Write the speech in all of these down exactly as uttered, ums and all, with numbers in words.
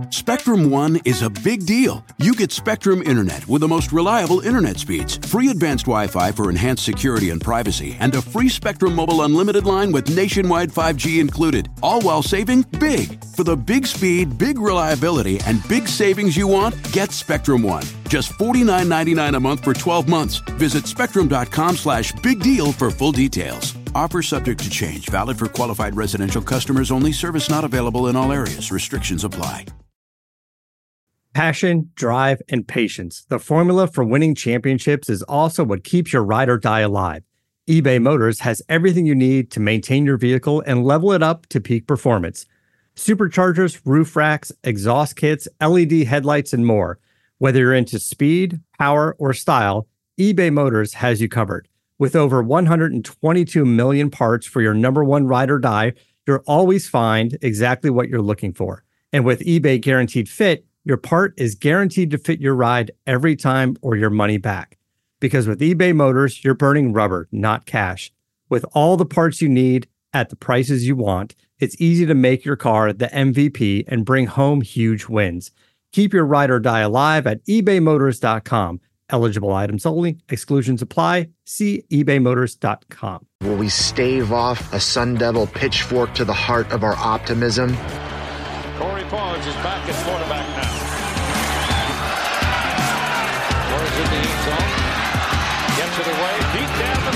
Spectrum One is a big deal. You get Spectrum Internet with the most reliable internet speeds, free advanced Wi-Fi for enhanced security and privacy, and a free Spectrum Mobile Unlimited line with nationwide five G included, all while saving big. For the big speed, big reliability, and big savings you want, get Spectrum One. Just forty-nine ninety-nine a month for twelve months. Visit spectrum.com slash big deal for full details. Offer subject to change. Valid for qualified residential customers only. Service not available in all areas. Restrictions apply. Passion, drive, and patience. The formula for winning championships is also what keeps your ride or die alive. eBay Motors has everything you need to maintain your vehicle and level it up to peak performance. Superchargers, roof racks, exhaust kits, L E D headlights, and more. Whether you're into speed, power, or style, eBay Motors has you covered. With over one hundred twenty-two million parts for your number one ride or die, you'll always find exactly what you're looking for. And with eBay Guaranteed Fit, your part is guaranteed to fit your ride every time or your money back. Because with eBay Motors, you're burning rubber, not cash. With all the parts you need at the prices you want, it's easy to make your car the M V P and bring home huge wins. Keep your ride or die alive at ebay motors dot com. Eligible items only. Exclusions apply. See ebay motors dot com. Will we stave off a Sun Devil pitchfork to the heart of our optimism? Corey Pons is back at quarterback now. Throws in the end zone. Gets it away. Deep down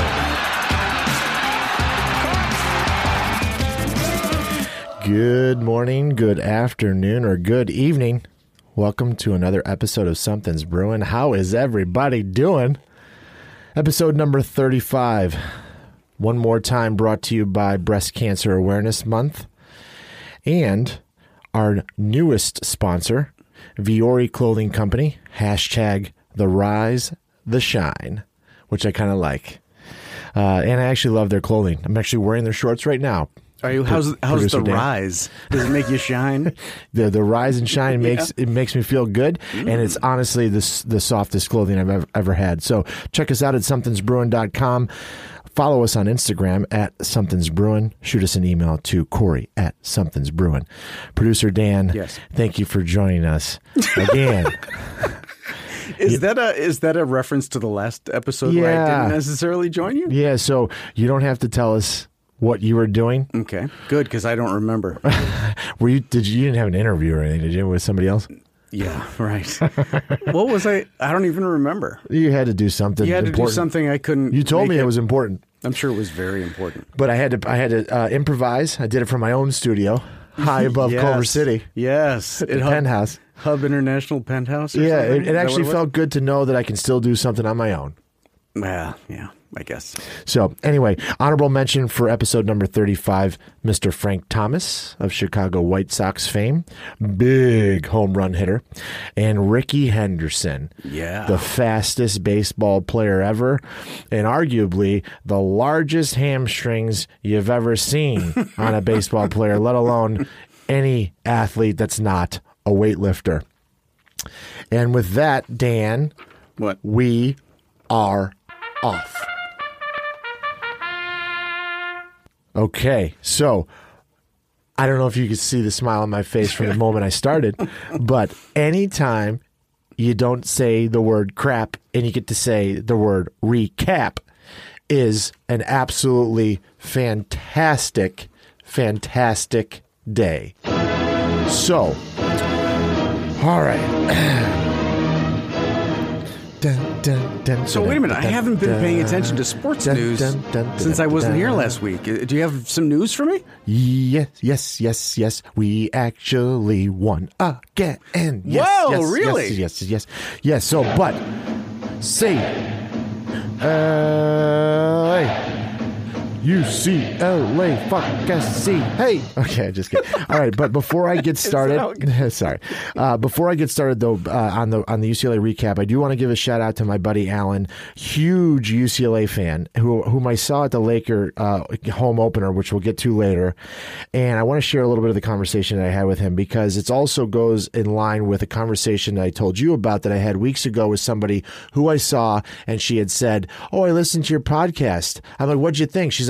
the middle. Good morning, good afternoon, or good evening. Welcome to another episode of Something's Brewing. How is everybody doing? Episode number thirty-five. One more time brought to you by Breast Cancer Awareness Month. And our newest sponsor, Vuori Clothing Company, hashtag the rise, the shine, which I kind of like. Uh, and I actually love their clothing. I'm actually wearing their shorts right now. Are you? How's how's the Dan. rise? Does it make you shine? the the rise and shine makes Yeah. it makes me feel good, mm. and it's honestly the the softest clothing I've ever, ever had. So check us out at somethings brewing dot com. Follow us on Instagram at Something's Brewing. Shoot us an email to Corey at Something's Brewing. Producer Dan, yes, thank you for joining us again. Is yeah. that a is that a reference to the last episode yeah. where I didn't necessarily join you? Yeah, so you don't have to tell us what you were doing. Okay, good, because I don't remember. Were you? Did you, you didn't have an interview or anything? Did you with somebody else? Yeah, right. What was I? I don't even remember. You had to do something. You had important. to do something I couldn't. You told me it. it was important. I'm sure it was very important. But I had to. I had to uh, improvise. I did it from my own studio, high above yes. Culver City. Yes, at the Hub, penthouse, Hub International Penthouse. Or yeah, something? it, it actually it felt good to know that I can still do something on my own. Well, yeah, I guess. So anyway, honorable mention for episode number thirty-five, Mister Frank Thomas of Chicago White Sox fame, big home run hitter, and Rickey Henderson, yeah, the fastest baseball player ever, and arguably the largest hamstrings you've ever seen on a baseball player, let alone any athlete that's not a weightlifter. And with that, Dan, what we are off. Okay, so I don't know if you could see the smile on my face from the moment I started, but anytime you don't say the word crap and you get to say the word recap is an absolutely fantastic, fantastic day. So, all right. Dun, dun, dun, so wait a minute, I haven't been paying attention to sports dun, news dun, dun, dun, since I wasn't dun. here last week. Do you have some news for me? Yes, yes, yes, yes. We actually won again. Yes, Whoa, yes, really? Yes, yes, yes, yes. So, but say, uh, hey. U C L A, fuck S C. Hey. Okay, just kidding. All right, but before I get started, sorry. Uh, before I get started though, uh, on the on the U C L A recap, I do want to give a shout out to my buddy Alan, huge U C L A fan, who whom I saw at the Laker uh, home opener, which we'll get to later. And I want to share a little bit of the conversation that I had with him because it also goes in line with a conversation that I told you about that I had weeks ago with somebody who I saw, and she had said, "Oh, I listened to your podcast." I'm like, "What'd you think?" She's like,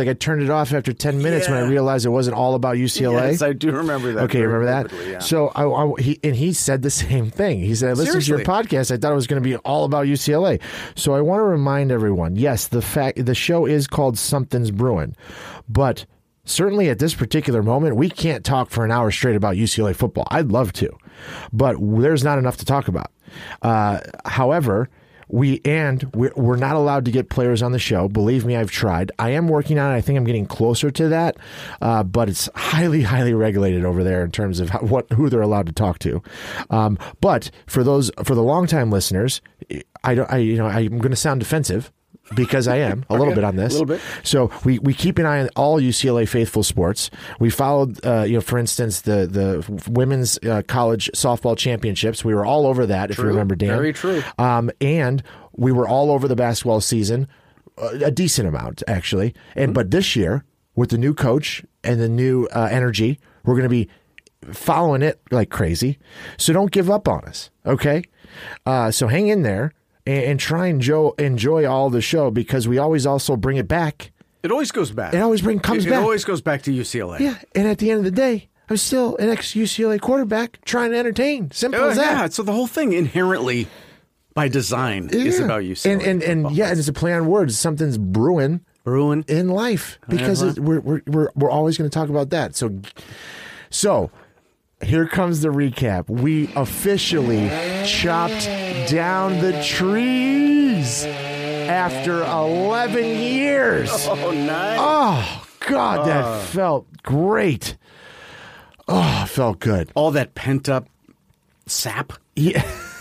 like I turned it off after ten minutes yeah. when I realized it wasn't all about U C L A. Yes, I do remember that. Okay, remember that? Yeah. So I, I, he and he said the same thing. He said, "Listen to your podcast. I thought it was going to be all about U C L A." So I want to remind everyone: yes, the fact the show is called Something's Brewing, but certainly at this particular moment, we can't talk for an hour straight about U C L A football. I'd love to, but there's not enough to talk about. Uh, however. We and we're, we're not allowed to get players on the show. Believe me, I've tried. I am working on it. I think I'm getting closer to that, uh, but it's highly, highly regulated over there in terms of how, what who they're allowed to talk to. Um, but for those for the longtime listeners, I don't. I you know I'm going to sound defensive. Because I am a little okay. bit on this. A little bit. So we, we keep an eye on all U C L A faithful sports. We followed, uh, you know, for instance, the the women's uh, college softball championships. We were all over that, true. if you remember, Dan. Very true. Um, and we were all over the basketball season, a decent amount actually. And mm-hmm. but this year, with the new coach and the new uh, energy, we're going to be following it like crazy. So don't give up on us, okay? Uh, so hang in there. And try and enjoy, enjoy all the show because we always also bring it back. It always goes back. It always bring comes it, back. It always goes back to U C L A. Yeah, and at the end of the day, I'm still an ex-U C L A quarterback trying to entertain. Simple uh, as that. Yeah, so the whole thing inherently, by design, yeah. is about U C L A. And, and, and yeah, and it's a play on words. Something's brewing. Brewing. In life. Because uh-huh. we're, we're, we're, we're always going to talk about that. So, so here comes the recap. We officially chopped down the trees after eleven years. Oh, nice. Oh, God, that uh. felt great. Oh, it felt good. All that pent-up sap. Yeah.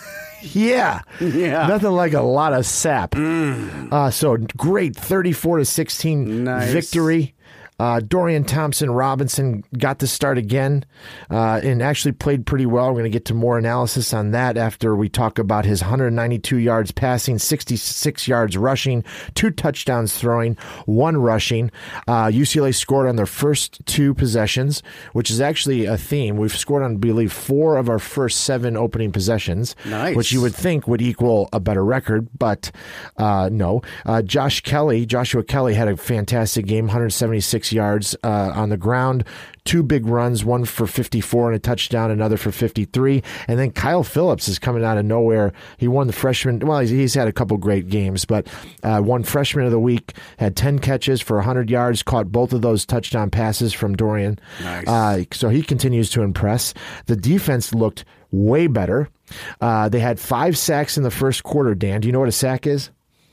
yeah. Yeah. Nothing like a lot of sap. Mm. Uh, so great thirty-four to sixteen nice. victory. Uh, Dorian Thompson-Robinson got to start again uh, and actually played pretty well. We're going to get to more analysis on that after we talk about his one hundred ninety-two yards passing, sixty-six yards rushing, two touchdowns throwing, one rushing. Uh, U C L A scored on their first two possessions, which is actually a theme. We've scored on, I believe, four of our first seven opening possessions, nice. Which you would think would equal a better record, but uh, no. Uh, Josh Kelly, Joshua Kelly had a fantastic game, one hundred seventy-six yards uh, on the ground, two big runs, one for fifty-four and a touchdown, another for fifty-three. And then Kyle Phillips is coming out of nowhere. He won the freshman. Well, he's, he's had a couple great games, but uh, won freshman of the week, had ten catches for one hundred yards, caught both of those touchdown passes from Dorian. Nice. Uh, so he continues to impress. The defense looked way better. Uh, they had five sacks in the first quarter, Dan. Do you know what a sack is?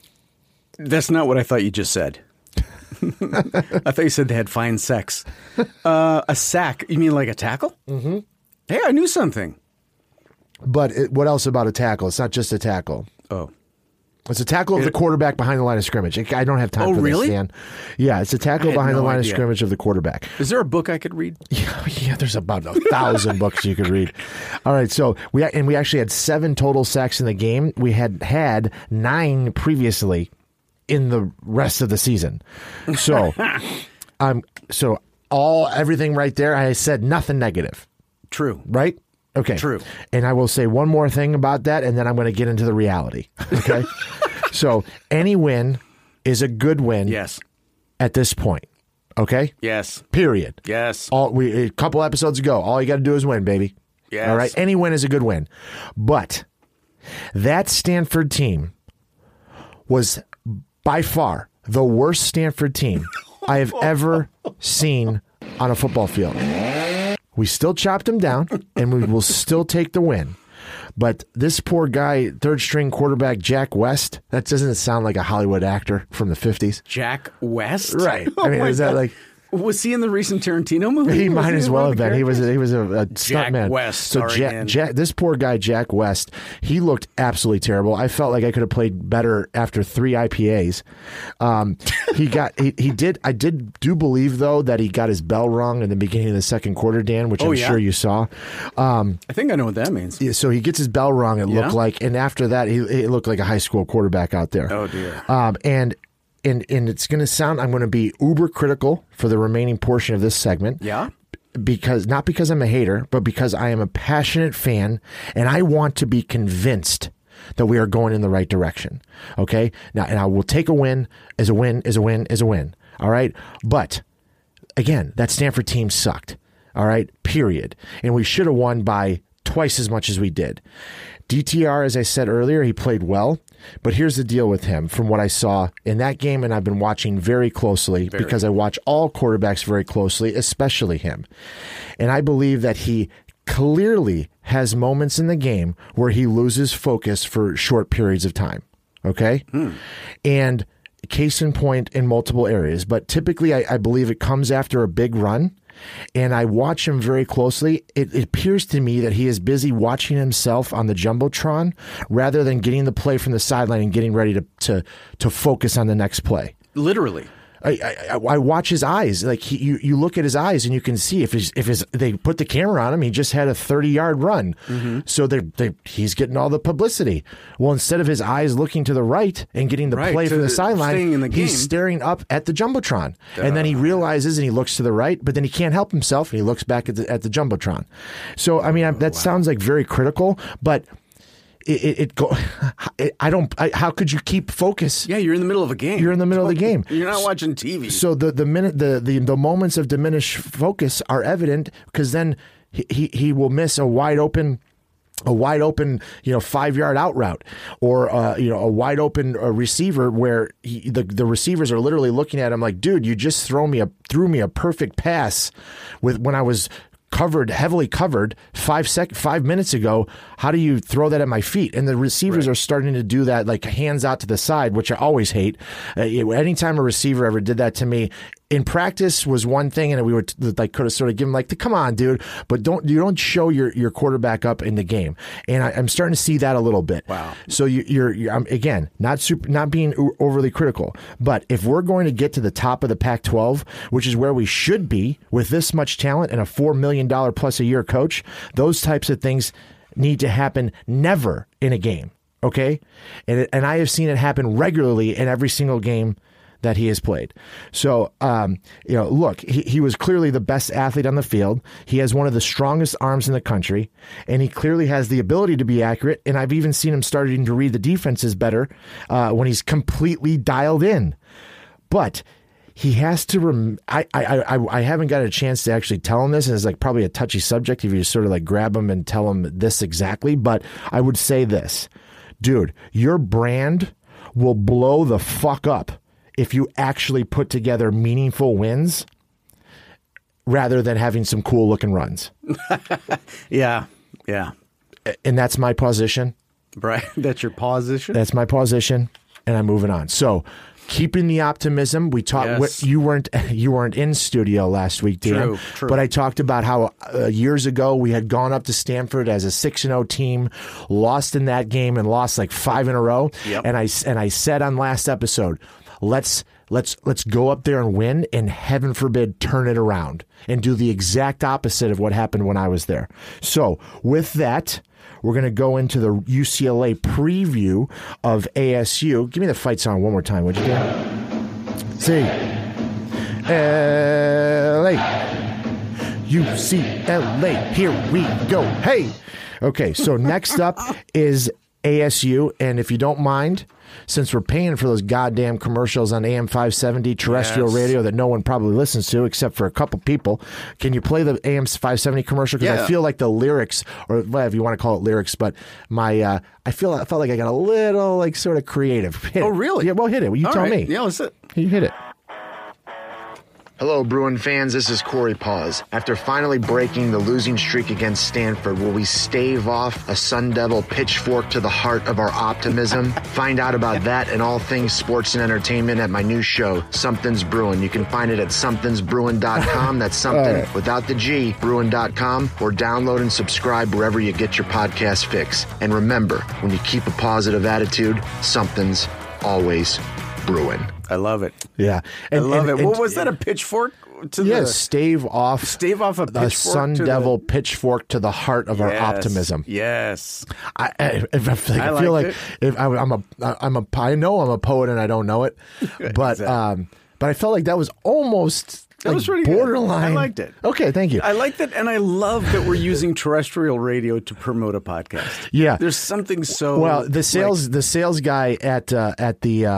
That's not what I thought you just said. I thought you said they had fine sex. Uh, a sack? You mean like a tackle? Mm-hmm. Hey, I knew something. But it, what else about a tackle? It's not just a tackle. Oh. It's a tackle of it, the quarterback behind the line of scrimmage. I don't have time oh, for really? this, Dan. Yeah, it's a tackle behind no the line idea. of scrimmage of the quarterback. Is there a book I could read? Yeah, yeah there's about a thousand books you could read. All right, so we and we actually had seven total sacks in the game. We had had nine previously in the rest of the season. So, um, so all everything right there, I said nothing negative. True. Right? Okay. True. And I will say one more thing about that, and then I'm going to get into the reality. Okay. So any win is a good win. Yes. At this point. Okay. Yes. Period. Yes. All we a couple episodes ago, all you got to do is win, baby. Yes. All right. Any win is a good win. But that Stanford team was by far the worst Stanford team I have ever seen on a football field. We still chopped them down, and we will still take the win. But this poor guy, third-string quarterback Jack West, that doesn't sound like a Hollywood actor from the fifties. Jack West? Right. Oh I mean, is that God. like... Was he in the recent Tarantino movie? He might as well have been. He was a, he was a, a Jack stuntman. West. So Jack, Jack, this poor guy Jack West, he looked absolutely terrible. I felt like I could have played better after three I P As. Um, he got he, he did. I did do believe though that he got his bell rung in the beginning of the second quarter, Dan, which oh, I'm yeah? sure you saw. Um, I think I know what that means. Yeah, so he gets his bell rung. It yeah? looked like, and after that, he it looked like a high school quarterback out there. Oh dear. Um, and. And and it's going to sound, I'm going to be uber critical for the remaining portion of this segment. Yeah? Because, not because I'm a hater, but because I am a passionate fan and I want to be convinced that we are going in the right direction. Okay? Now, and I will take a win as a win, as a win, as a win. All right. But again, that Stanford team sucked. All right. Period. And we should have won by twice as much as we did. D T R, as I said earlier, he played well. But here's the deal with him from what I saw in that game, and I've been watching very closely very. because I watch all quarterbacks very closely, especially him. And I believe that he clearly has moments in the game where he loses focus for short periods of time. Okay? Hmm. And case in point in multiple areas. But typically, I, I believe it comes after a big run. And I watch him very closely. It, it appears to me that he is busy watching himself on the Jumbotron rather than getting the play from the sideline and getting ready to to, to focus on the next play. Literally. I, I, I watch his eyes. Like he, you, you look at his eyes and you can see if his, if his, they put the camera on him, he just had a thirty yard run. Mm-hmm. So they they he's getting all the publicity. Well, instead of his eyes looking to the right and getting the right, play from the sideline, the he's staring up at the Jumbotron. Duh. And then he realizes and he looks to the right, but then he can't help himself and he looks back at the, at the Jumbotron. So, I mean, I, that oh, wow. sounds like very critical, but It, it, it go. I don't. I, how could you keep focus? Yeah, you're in the middle of a game. You're in the middle of the game. You're not watching T V. So the the minute the the, the moments of diminished focus are evident because then he, he he will miss a wide open. A wide open, you know, five yard out route, or uh, you know, a wide open uh, receiver where he, the the receivers are literally looking at him like, dude, you just throw me a threw me a perfect pass with when I was. Covered, heavily covered five sec, five minutes ago. How do you throw that at my feet? And the receivers right. are starting to do that, like hands out to the side, which I always hate. Uh, anytime a receiver ever did that to me, in practice was one thing, and we would like could have sort of given like, come on, dude, but don't you don't show your, your quarterback up in the game, and I, I'm starting to see that a little bit. Wow. So you, you're, you're um, again not super, not being overly critical, but if we're going to get to the top of the Pac twelve, which is where we should be with this much talent and a four million dollar plus a year coach, those types of things need to happen never in a game. Okay, and it, and I have seen it happen regularly in every single game that he has played. So, um, you know, look, he, he was clearly the best athlete on the field. He has one of the strongest arms in the country, and he clearly has the ability to be accurate. And I've even seen him starting to read the defenses better uh, when he's completely dialed in. But he has to. Rem- I, I I I haven't got a chance to actually tell him this, and it's like probably a touchy subject if you just sort of like grab him and tell him this exactly. But I would say this, dude, your brand will blow the fuck up if you actually put together meaningful wins rather than having some cool looking runs. yeah. Yeah. And that's my position. Right. That's your position. That's my position. And I'm moving on. So keeping the optimism. We talked. Yes. You weren't you weren't in studio last week, Dan. True, true. But I talked about how uh, years ago we had gone up to Stanford as a six and zero team, lost in that game, and lost like five in a row. Yep. And I and I said on last episode, let's let's let's go up there and win, and heaven forbid turn it around and do the exact opposite of what happened when I was there. So with that, we're going to go into the U C L A preview of A S U. Give me the fight song one more time, would you, Dan? See. L A. U C L A. Here we go. Hey. Okay, so next up is A S U, and if you don't mind, since we're paying for those goddamn commercials on A M five seventy terrestrial yes. radio that no one probably listens to except for a couple people, can you play the A M five seventy commercial? Because yeah. I feel like the lyrics, or whatever you want to call it lyrics, but my uh, I feel I felt like I got a little like sort of creative. Hit oh, it. really? Yeah, well, hit it. Well, you All tell right. me. Yeah, let's it. You hit it. Hello, Bruin fans. This is Corey Paws. After finally breaking the losing streak against Stanford, will we stave off a Sun Devil pitchfork to the heart of our optimism? Find out about that and all things sports and entertainment at my new show, Something's Brewing. You can find it at somethings brewing dot com. That's something right. without the G, brewing dot com, or download and subscribe wherever you get your podcast fix. And remember, when you keep a positive attitude, something's always brewing. I love it. Yeah. And, I love and, it. And, what was that, a pitchfork? To yeah, the, stave off stave off a pitchfork. A Sun to Devil the... pitchfork to the heart of yes, our optimism. Yes. I, I, if I feel like, I, I feel like it. if I, I'm a, I'm a, I know I'm a poet and I don't know it, but, exactly. um, but I felt like that was almost that like was really borderline. Good. I liked it. Okay, thank you. I liked it, and I love that we're using terrestrial radio to promote a podcast. Yeah, there's something so well. The sales, like, the sales guy at uh, at the um,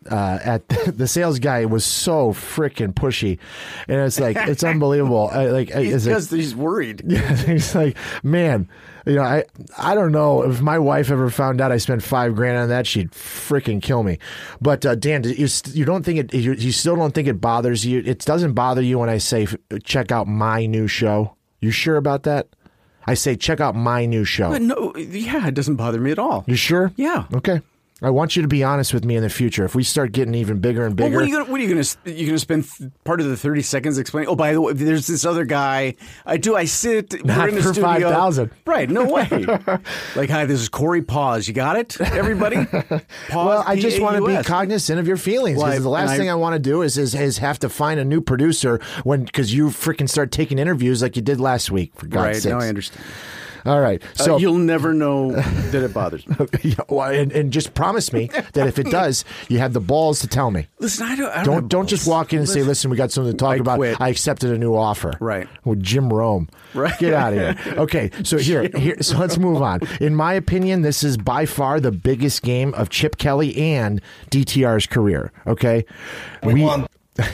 uh, at the sales guy was so freaking pushy, and it's like it's unbelievable. I, like it's because like, he's worried. Yeah, he's like, man, you know, I I don't know if my wife ever found out I spent five grand on that, she'd freaking kill me. But uh, Dan, you you don't think it? You, you still don't think it bothers you? It doesn't bother you when I say check out my new show? You sure about that? I say check out my new show. But no, yeah, it doesn't bother me at all. You sure? Yeah. Okay. I want you to be honest with me in the future. If we start getting even bigger and bigger, well, what are you gonna, what are you going to you going to spend th- part of the thirty seconds explaining? Oh, by the way, there's this other guy. I do. I sit. Not we're in the for studio. five thousand. Right? No way. Like, hi, this is Corey Pause. You got it, everybody. Pause, well, I just want to be cognizant of your feelings, because well, the last I, thing I want to do is, is is have to find a new producer when because you freaking start taking interviews like you did last week. For God's right, sakes. no, I understand. All right, so uh, you'll never know that it bothers me. yeah, well, and, and just promise me that if it does, you have the balls to tell me. Listen, I don't. I don't, Don't have don't balls. just walk in and say, "Listen, we got something to talk I about." quit. I accepted a new offer. Right. With Jim Rome. Right. Get out of here. Okay, so here, here, so let's move on. In my opinion, this is by far the biggest game of Chip Kelly and D T R's career. Okay, we, we won.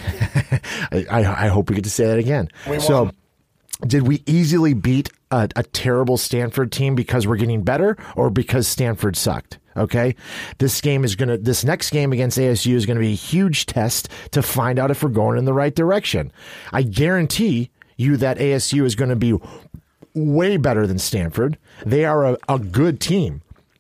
I, I hope we get to say that again. We so. won. Did we easily beat a, a terrible Stanford team because we're getting better, or because Stanford sucked? Okay, this game is gonna. This next game against A S U is going to be a huge test to find out if we're going in the right direction. I guarantee you that A S U is going to be way better than Stanford. They are a, a good team,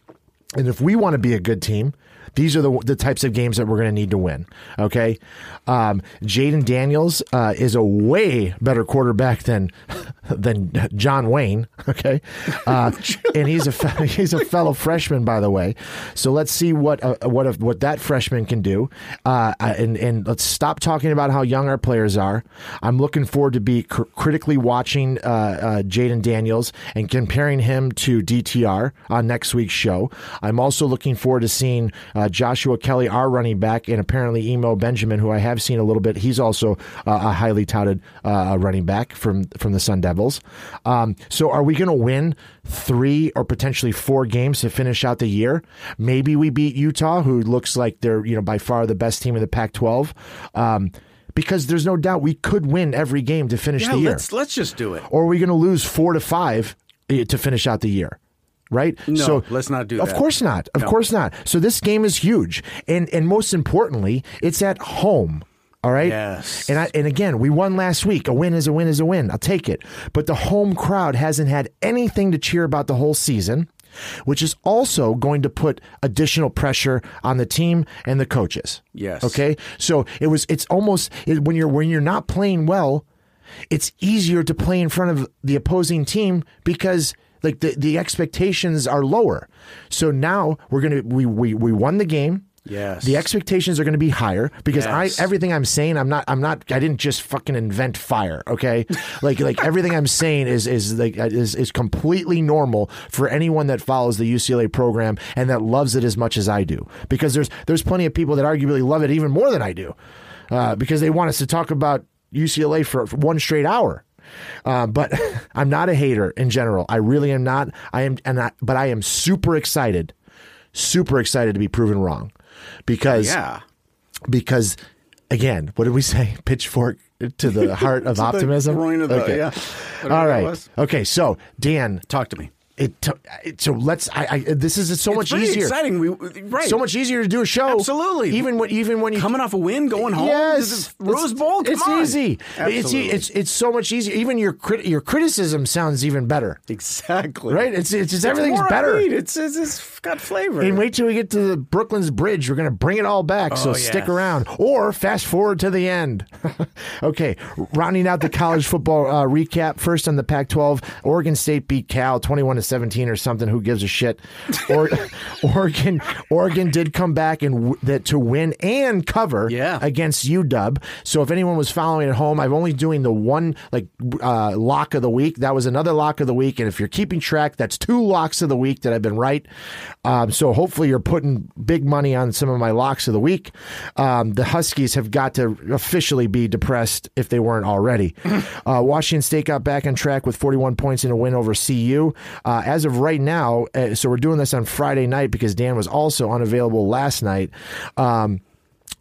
and if we want to be a good team, these are the the types of games that we're going to need to win. Okay, um, Jaden Daniels uh, is a way better quarterback than than John Wayne. Okay, uh, and he's a he's a fellow freshman, by the way. So let's see what uh, what if, what that freshman can do. Uh, and and let's stop talking about how young our players are. I'm looking forward to be cr- critically watching uh, uh, Jaden Daniels and comparing him to D T R on next week's show. I'm also looking forward to seeing Uh, Joshua Kelly, our running back, and apparently Emo Benjamin, who I have seen a little bit. He's also uh, a highly touted uh, running back from from the Sun Devils. Um, so are we going to win three or potentially four games to finish out the year? Maybe we beat Utah, who looks like they're you know by far the best team in the Pac twelve. Um, because there's no doubt we could win every game to finish yeah, the year. Let's, let's just do it. Or are we going to lose four to five to finish out the year? Right? No, so, let's not do of that. Of course not. Of no. course not. So this game is huge. And and most importantly, it's at home. All right? Yes. And I, and again, we won last week. A win is a win is a win. I'll take it. But the home crowd hasn't had anything to cheer about the whole season, which is also going to put additional pressure on the team and the coaches. Yes. Okay? So it was it's almost it, when you're when you're not playing well, it's easier to play in front of the opposing team because like the, the expectations are lower. So now we're gonna we we, we won the game. Yes. The expectations are going to be higher because yes. I everything I'm saying I'm not I'm not I didn't just fucking invent fire, okay? like like everything I'm saying is is like is is completely normal for anyone that follows the U C L A program and that loves it as much as I do. Because there's there's plenty of people that arguably love it even more than I do. Uh, because they want us to talk about U C L A for, for one straight hour. Uh, but I'm not a hater in general. I really am not. I am, and I, but I am super excited, super excited to be proven wrong, because yeah, because again, what did we say? Pitchfork to the heart of optimism. The groin of the, okay. Yeah. All right. Okay. So Dan, talk to me. It, t- it so let's. I, I this is so it's much pretty easier. Exciting. We right. So much easier to do a show. Absolutely. Even when even when you coming off a win, going home. Yes, to the Rose Bowl. Come it's on. easy. Absolutely. It's it's it's so much easier. Even your crit, your criticism sounds even better. Exactly. Right. It's it's, it's just everything's more better. Upbeat. It's, it's it's got flavor. And wait till we get to the Brooklyn's Bridge. We're going to bring it all back. Oh, so yes. stick around or fast forward to the end. Okay. Rounding out the college football uh, recap. First on the Pac twelve, Oregon State beat Cal twenty-one to seventeen or something. Who gives a shit? Or, Oregon Oregon did come back and w- that to win and cover yeah. against U W. So if anyone was following at home, I'm only doing the one like uh, lock of the week. That was another lock of the week. And if you're keeping track, that's two locks of the week that I've been right. Um, so hopefully you're putting big money on some of my locks of the week. Um, the Huskies have got to officially be depressed if they weren't already. uh, Washington State got back on track with forty-one points in a win over C U. Uh, as of right now, Now, uh, so we're doing this on Friday night because Dan was also unavailable last night. Um,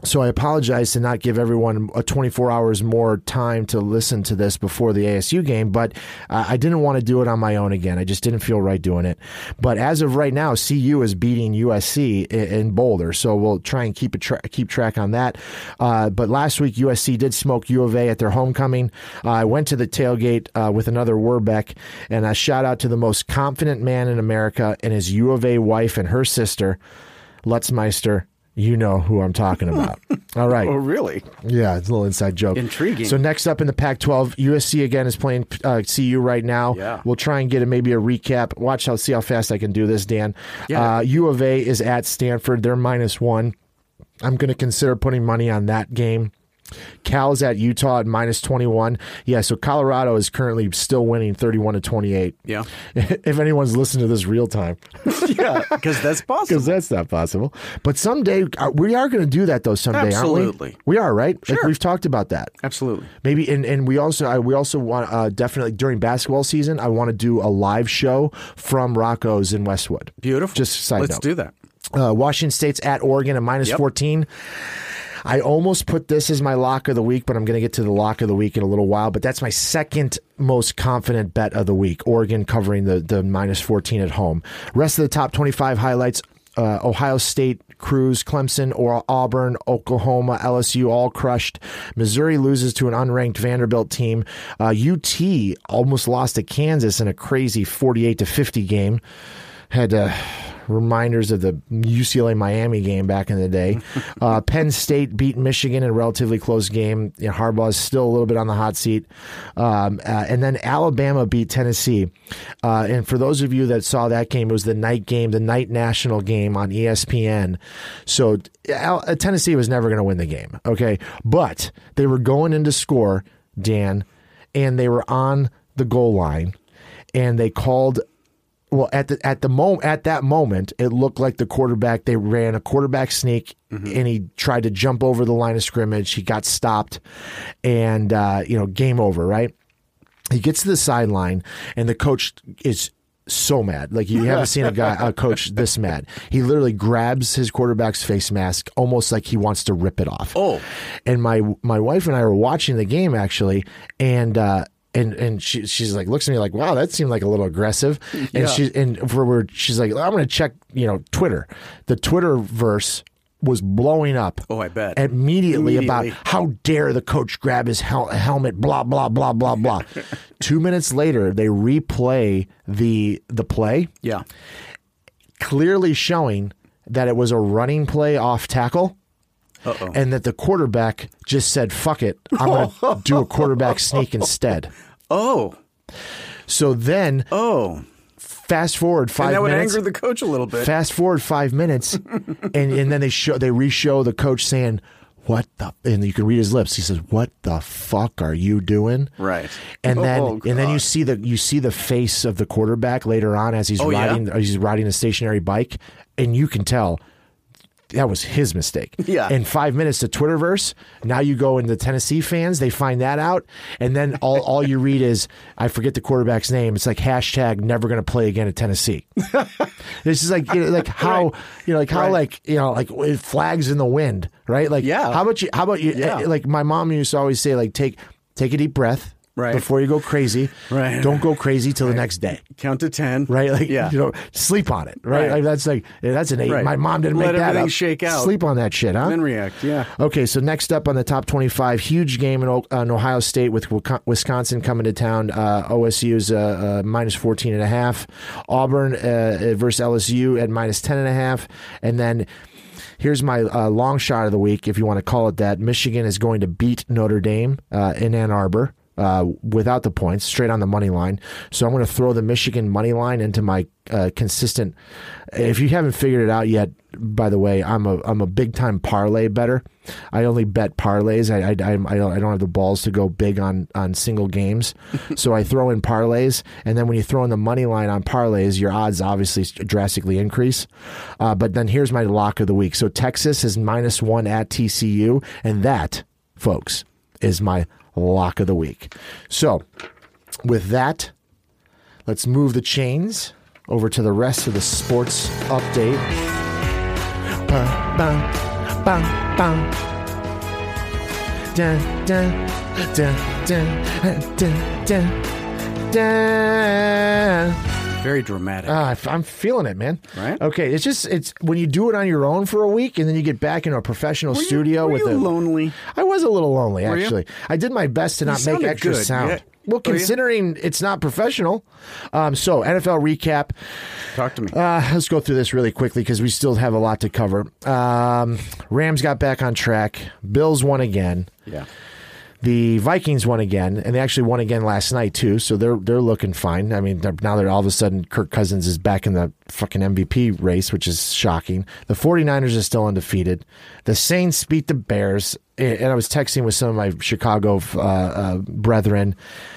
So I apologize to not give everyone a twenty-four hours more time to listen to this before the A S U game, but uh, I didn't want to do it on my own again. I just didn't feel right doing it. But as of right now, C U is beating U S C in, in Boulder, so we'll try and keep a tra- keep track on that. Uh, but last week, U S C did smoke U of A at their homecoming. Uh, I went to the tailgate uh, with another Werbeck, and a shout out to the most confident man in America and his U of A wife and her sister, Lutzmeister. You know who I'm talking about. All right. Oh, really? Yeah, it's a little inside joke. Intriguing. So next up in the Pac twelve, U S C again is playing uh, C U right now. Yeah. We'll try and get a, maybe a recap. Watch how see how fast I can do this, Dan. Yeah. Uh, U of A is at Stanford. They're minus one. I'm going to consider putting money on that game. Cal's at Utah at minus twenty-one. Yeah, so Colorado is currently still winning thirty-one to twenty-eight. Yeah. If anyone's listening to this real time. Yeah, because that's possible. Because that's not possible. But someday, uh, we are going to do that, though, someday, Absolutely. aren't we? We are, right? Sure. Like we've talked about that. Absolutely. Maybe, and, and we also I, we also want, uh, definitely, during basketball season, I want to do a live show from Rocco's in Westwood. Beautiful. Just a side Let's note. do that. Uh, Washington State's at Oregon at minus Yep. fourteen. I almost put this as my lock of the week, but I'm going to get to the lock of the week in a little while. But that's my second most confident bet of the week. Oregon covering the, the minus fourteen at home. Rest of the top twenty-five highlights, uh, Ohio State, Cruz, Clemson, or Auburn, Oklahoma, L S U, all crushed. Missouri loses to an unranked Vanderbilt team. Uh, U T almost lost to Kansas in a crazy forty-eight to fifty game. Had uh, reminders of the U C L A Miami game back in the day. Uh, Penn State beat Michigan in a relatively close game. You know, Harbaugh's still a little bit on the hot seat. Um, uh, and then Alabama beat Tennessee. Uh, and for those of you that saw that game, it was the night game, the night national game on E S P N. So uh, Tennessee was never going to win the game, okay? But they were going in to score, Dan, and they were on the goal line, and they called... Well, at the at the mo- at that moment, it looked like the quarterback. They ran a quarterback sneak, mm-hmm. and he tried to jump over the line of scrimmage. He got stopped, and uh, you know, game over. Right? He gets to the sideline, and the coach is so mad. Like you haven't seen a guy, a coach this mad. He literally grabs his quarterback's face mask, almost like he wants to rip it off. Oh, and my my wife and I were watching the game actually, and. Uh, And and she she's like looks at me like, wow, that seemed like a little aggressive. And yeah. she and for where she's like, I'm gonna check, you know, Twitter. The Twitterverse was blowing up. Oh, I bet. Immediately, Immediately. about how dare the coach grab his hel- helmet, blah blah blah blah blah. Two minutes later, they replay the the play. Yeah. Clearly showing that it was a running play off tackle. Uh-oh. And that the quarterback just said, fuck it, I'm going to do a quarterback sneak instead. Oh. So then, Oh. fast forward five and that would minutes. anger the coach a little bit. Fast forward five minutes, and, and then they show they re-show the coach saying, what the, and you can read his lips. He says, what the fuck are you doing? Right. And then Oh, and then you God. see the you see the face of the quarterback later on as he's Oh, yeah? riding as he's riding a stationary bike, and you can tell that was his mistake. Yeah. In five minutes, the Twitterverse, now you go into Tennessee fans, they find that out, and then all, all you read is, I forget the quarterback's name, it's like hashtag never going to play again at Tennessee. This is like, you know, like how, right. you know, like how right. like, you know, like it flags in the wind, right? Like, yeah. how about you, how about you, yeah. like my mom used to always say, like, take, take a deep breath. Right. Before you go crazy, right. Don't go crazy till right. the next day. Count to ten, right? Like, yeah. you know, sleep on it, right? right. Like that's like that's an eight. Right. My mom didn't Let make that everything up. Shake out. Sleep on that shit, huh? Then react, yeah. Okay, so next up on the top twenty-five, huge game in, uh, in Ohio State with Wisconsin coming to town. Uh, O S U's uh, uh, minus fourteen and a half. Auburn uh, versus L S U at minus ten and a half, and then. Here's my uh, long shot of the week, if you want to call it that. Michigan is going to beat Notre Dame uh, in Ann Arbor uh, without the points, straight on the money line. So I'm going to throw the Michigan money line into my uh, consistent. If you haven't figured it out yet, by the way, I'm a I'm a big time parlay bettor. I only bet parlays. I I, I, I don't I don't have the balls to go big on, on single games, so I throw in parlays. And then when you throw in the money line on parlays, your odds obviously drastically increase. Uh, but then here's my lock of the week. So Texas is minus one at T C U, and that, folks, is my lock of the week. So with that, let's move the chains over to the rest of the sports update. Bum, bum, bum, bum. dun, dun, dun, dun, dun, dun, dun. Very dramatic. Uh, I'm feeling it, man. Right? Okay, it's just it's when you do it on your own for a week and then you get back into a professional were you, studio were with you a lonely. I was a little lonely, Were you? actually. I did my best to You not make sounded extra good. sound. Yeah. Well, Were you? considering it's not professional. Um, so, N F L recap. Talk to me. Uh, let's go through this really quickly because we still have a lot to cover. Um, Rams got back on track. Bills won again. Yeah. The Vikings won again, and they actually won again last night too. So they're they're looking fine. I mean, they're, now they're all of a sudden Kirk Cousins is back in the fucking M V P race, which is shocking. The 49ers are still undefeated. The Saints beat the Bears, and I was texting with some of my Chicago uh, uh, brethren.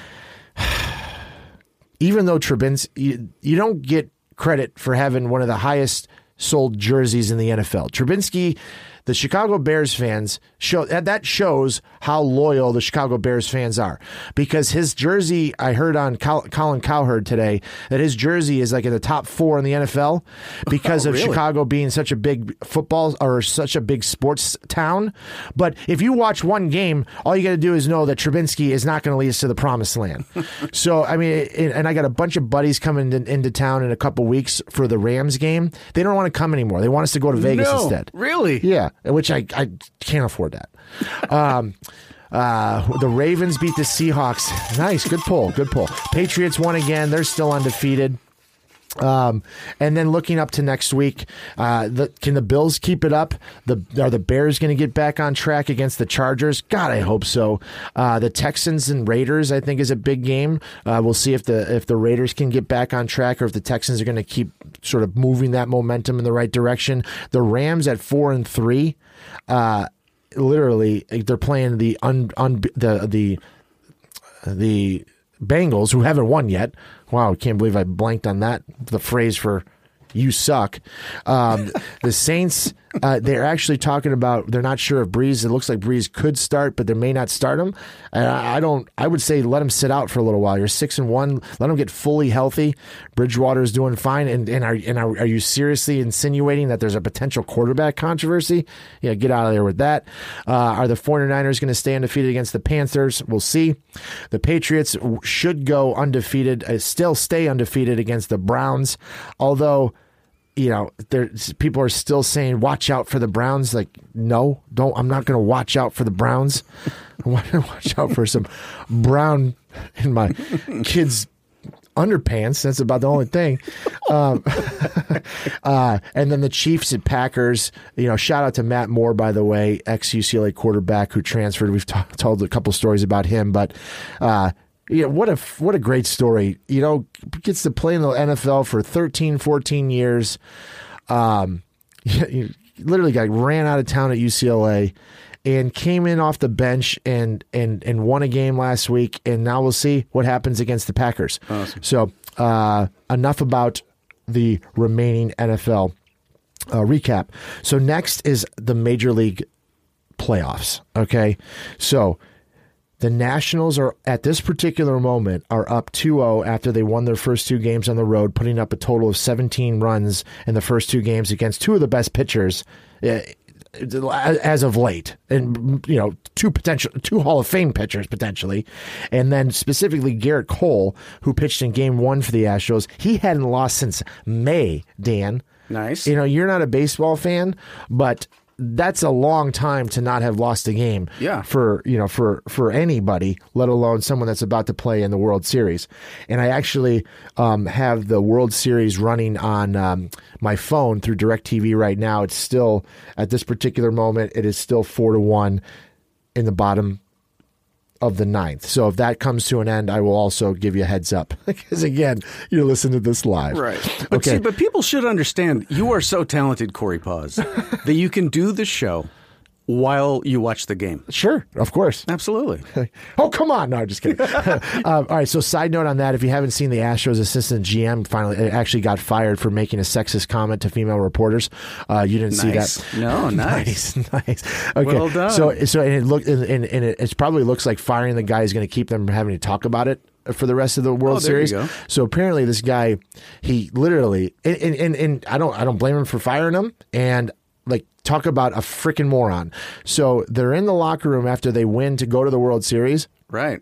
Even though Trubinsky, you, you don't get credit for having one of the highest sold jerseys in the N F L. Trubinsky, the Chicago Bears fans show that shows how loyal the Chicago Bears fans are, because his jersey, I heard on Colin Cowherd today that his jersey is like in the top four in the N F L because oh, of really? Chicago being such a big football or such a big sports town. But if you watch one game, all you got to do is know that Trubinsky is not going to lead us to the promised land. So, I mean, and I got a bunch of buddies coming in, into town in a couple weeks for the Rams game. They don't want to come anymore. They want us to go to Vegas no, instead. Really? Yeah. Which I, I can't afford that. Um, uh, the Ravens beat the Seahawks. Nice. Good pull. Good pull. Patriots won again. They're still undefeated. Um, and then looking up to next week, uh, the, can the Bills keep it up? The Are the Bears going to get back on track against the Chargers? God, I hope so. Uh, the Texans and Raiders, I think, is a big game. Uh, we'll see if the if the Raiders can get back on track or if the Texans are going to keep sort of moving that momentum in the right direction. The Rams at four and three, uh, literally, they're playing the un, un the the the. Bengals, who haven't won yet. Wow, I can't believe I blanked on that, the phrase for you suck. Um, the Saints, uh, they're actually talking about, they're not sure if Breeze, it looks like Breeze could start, but they may not start him. And I, I don't, I would say let him sit out for a little while. You're six and one, let him get fully healthy. Bridgewater is doing fine. And, and, are, and are, are you seriously insinuating that there's a potential quarterback controversy? Yeah, get out of there with that. Uh, are the 49ers going to stay undefeated against the Panthers? We'll see. The Patriots should go undefeated, uh, still stay undefeated against the Browns, although, you know, there people are still saying, watch out for the Browns. Like, no, don't. I'm not going to watch out for the Browns. I want to watch out for some brown in my kids' underpants. That's about the only thing. Um, uh, and then the Chiefs and Packers, you know, shout out to Matt Moore, by the way, ex-U C L A quarterback who transferred. We've t- told a couple stories about him, but uh yeah, what a what a great story. You know, gets to play in the N F L for thirteen, fourteen years. Um, you literally got ran out of town at U C L A and came in off the bench and and and won a game last week. And now we'll see what happens against the Packers. Awesome. So uh, enough about the remaining N F L uh, recap. So next is the Major League playoffs. Okay, so the Nationals are, at this particular moment, are up two oh after they won their first two games on the road, putting up a total of seventeen runs in the first two games against two of the best pitchers uh, as of late. And, you know, two potential, two Hall of Fame pitchers, potentially. And then specifically Garrett Cole, who pitched in game one for the Astros. He hadn't lost since May, Dan. Nice. You know, you're not a baseball fan, but that's a long time to not have lost a game. Yeah. For, you know, for, for anybody, let alone someone that's about to play in the World Series. And I actually um, have the World Series running on um, my phone through DirecTV right now. It's still, at this particular moment, it is still four to one in the bottom of the ninth. So if that comes to an end, I will also give you a heads up, because again, you're listening to this live. Right. But Okay. see, but people should understand you are so talented, Corey Paz, that you can do the show while you watch the game. Sure, of course. Absolutely. Oh, come on. No, I'm just kidding. uh, all right, so side note on that, if you haven't seen the Astros assistant G M finally actually got fired for making a sexist comment to female reporters. Uh, you didn't Nice. see that? No, nice. nice. Nice. Okay. Well done. So, so and it look and, and, and it, it probably looks like firing the guy is going to keep them from having to talk about it for the rest of the World Oh, there you Series. go. So apparently this guy, he literally, and, and, and I don't, I don't blame him for firing him. And like talk about a freaking moron. So they're in the locker room after they win to go to the World Series. Right.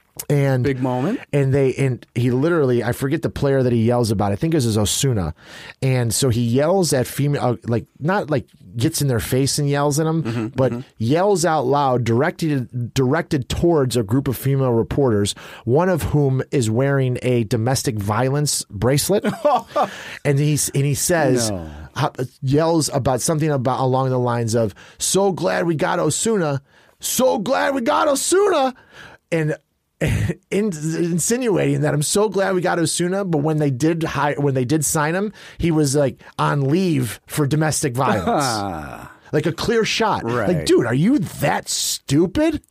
And big moment. And they and he literally, I forget the player that he yells about. I think it was Osuna. And so he yells at female, uh, like not like gets in their face and yells at them, mm-hmm, but mm-hmm. yells out loud, directed directed towards a group of female reporters, one of whom is wearing a domestic violence bracelet. and he's and he says. No. Yells about something about along the lines of, so glad we got Osuna, so glad we got Osuna, and in, insinuating that I'm so glad we got Osuna, but when they did hire, when they did sign him, he was like on leave for domestic violence, like a clear shot. Right. Like, dude, are you that stupid?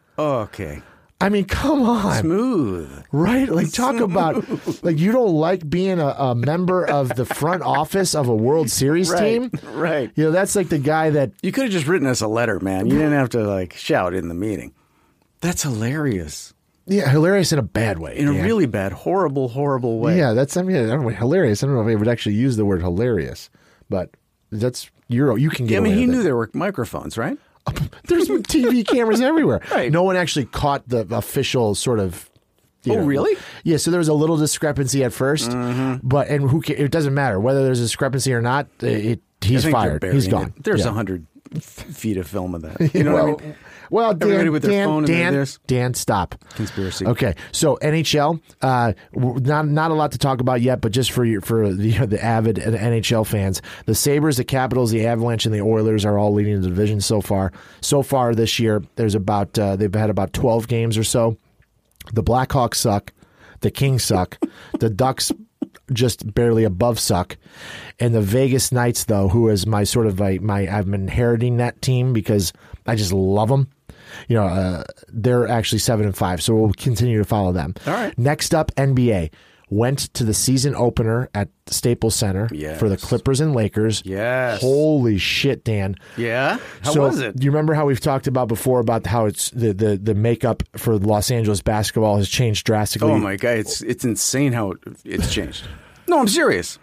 Okay. I mean, come on. Smooth. Right? Like, talk about, like, you don't like being a, a member of the front office of a World Series right, team? Right. You know, that's like the guy that... You could have just written us a letter, man. You didn't have to, like, shout in the meeting. That's hilarious. Yeah, hilarious in a bad way. In yeah. a really bad, horrible, horrible way. Yeah, that's, I mean, I don't know, hilarious. I don't know if I would actually use the word hilarious, but that's, you're, you can get yeah, I mean, away he with knew it. there were microphones, right? There's T V cameras everywhere. Right. No one actually caught the official sort of. You oh, know, really? Yeah. So there was a little discrepancy at first, mm-hmm. but and who it doesn't matter whether there's a discrepancy or not. It, he's fired. He's gone. It. There's a yeah. hundred feet of film of that. You know well, what I mean? Well, Dan, everybody with their Dan, phone Dan, and this. Dan, stop. Conspiracy. Okay, so N H L, uh, not not a lot to talk about yet, but just for your, for the the avid N H L fans, the Sabres, the Capitals, the Avalanche, and the Oilers are all leading the division so far. So far this year, there's about uh, they've had about twelve games or so. The Blackhawks suck. The Kings suck. The Ducks just barely above suck. And the Vegas Knights, though, who is my sort of my, my I'm inheriting that team because I just love them. You know, uh, they're actually seven and five, so we'll continue to follow them. All right. Next up, N B A went to the season opener at Staples Center yes. for the Clippers and Lakers. Yes. Holy shit, Dan. Yeah. How so, was it? Do you remember how we've talked about before about how it's the, the, the makeup for Los Angeles basketball has changed drastically? Oh my God, it's it's insane how it, it's changed. No, I'm serious.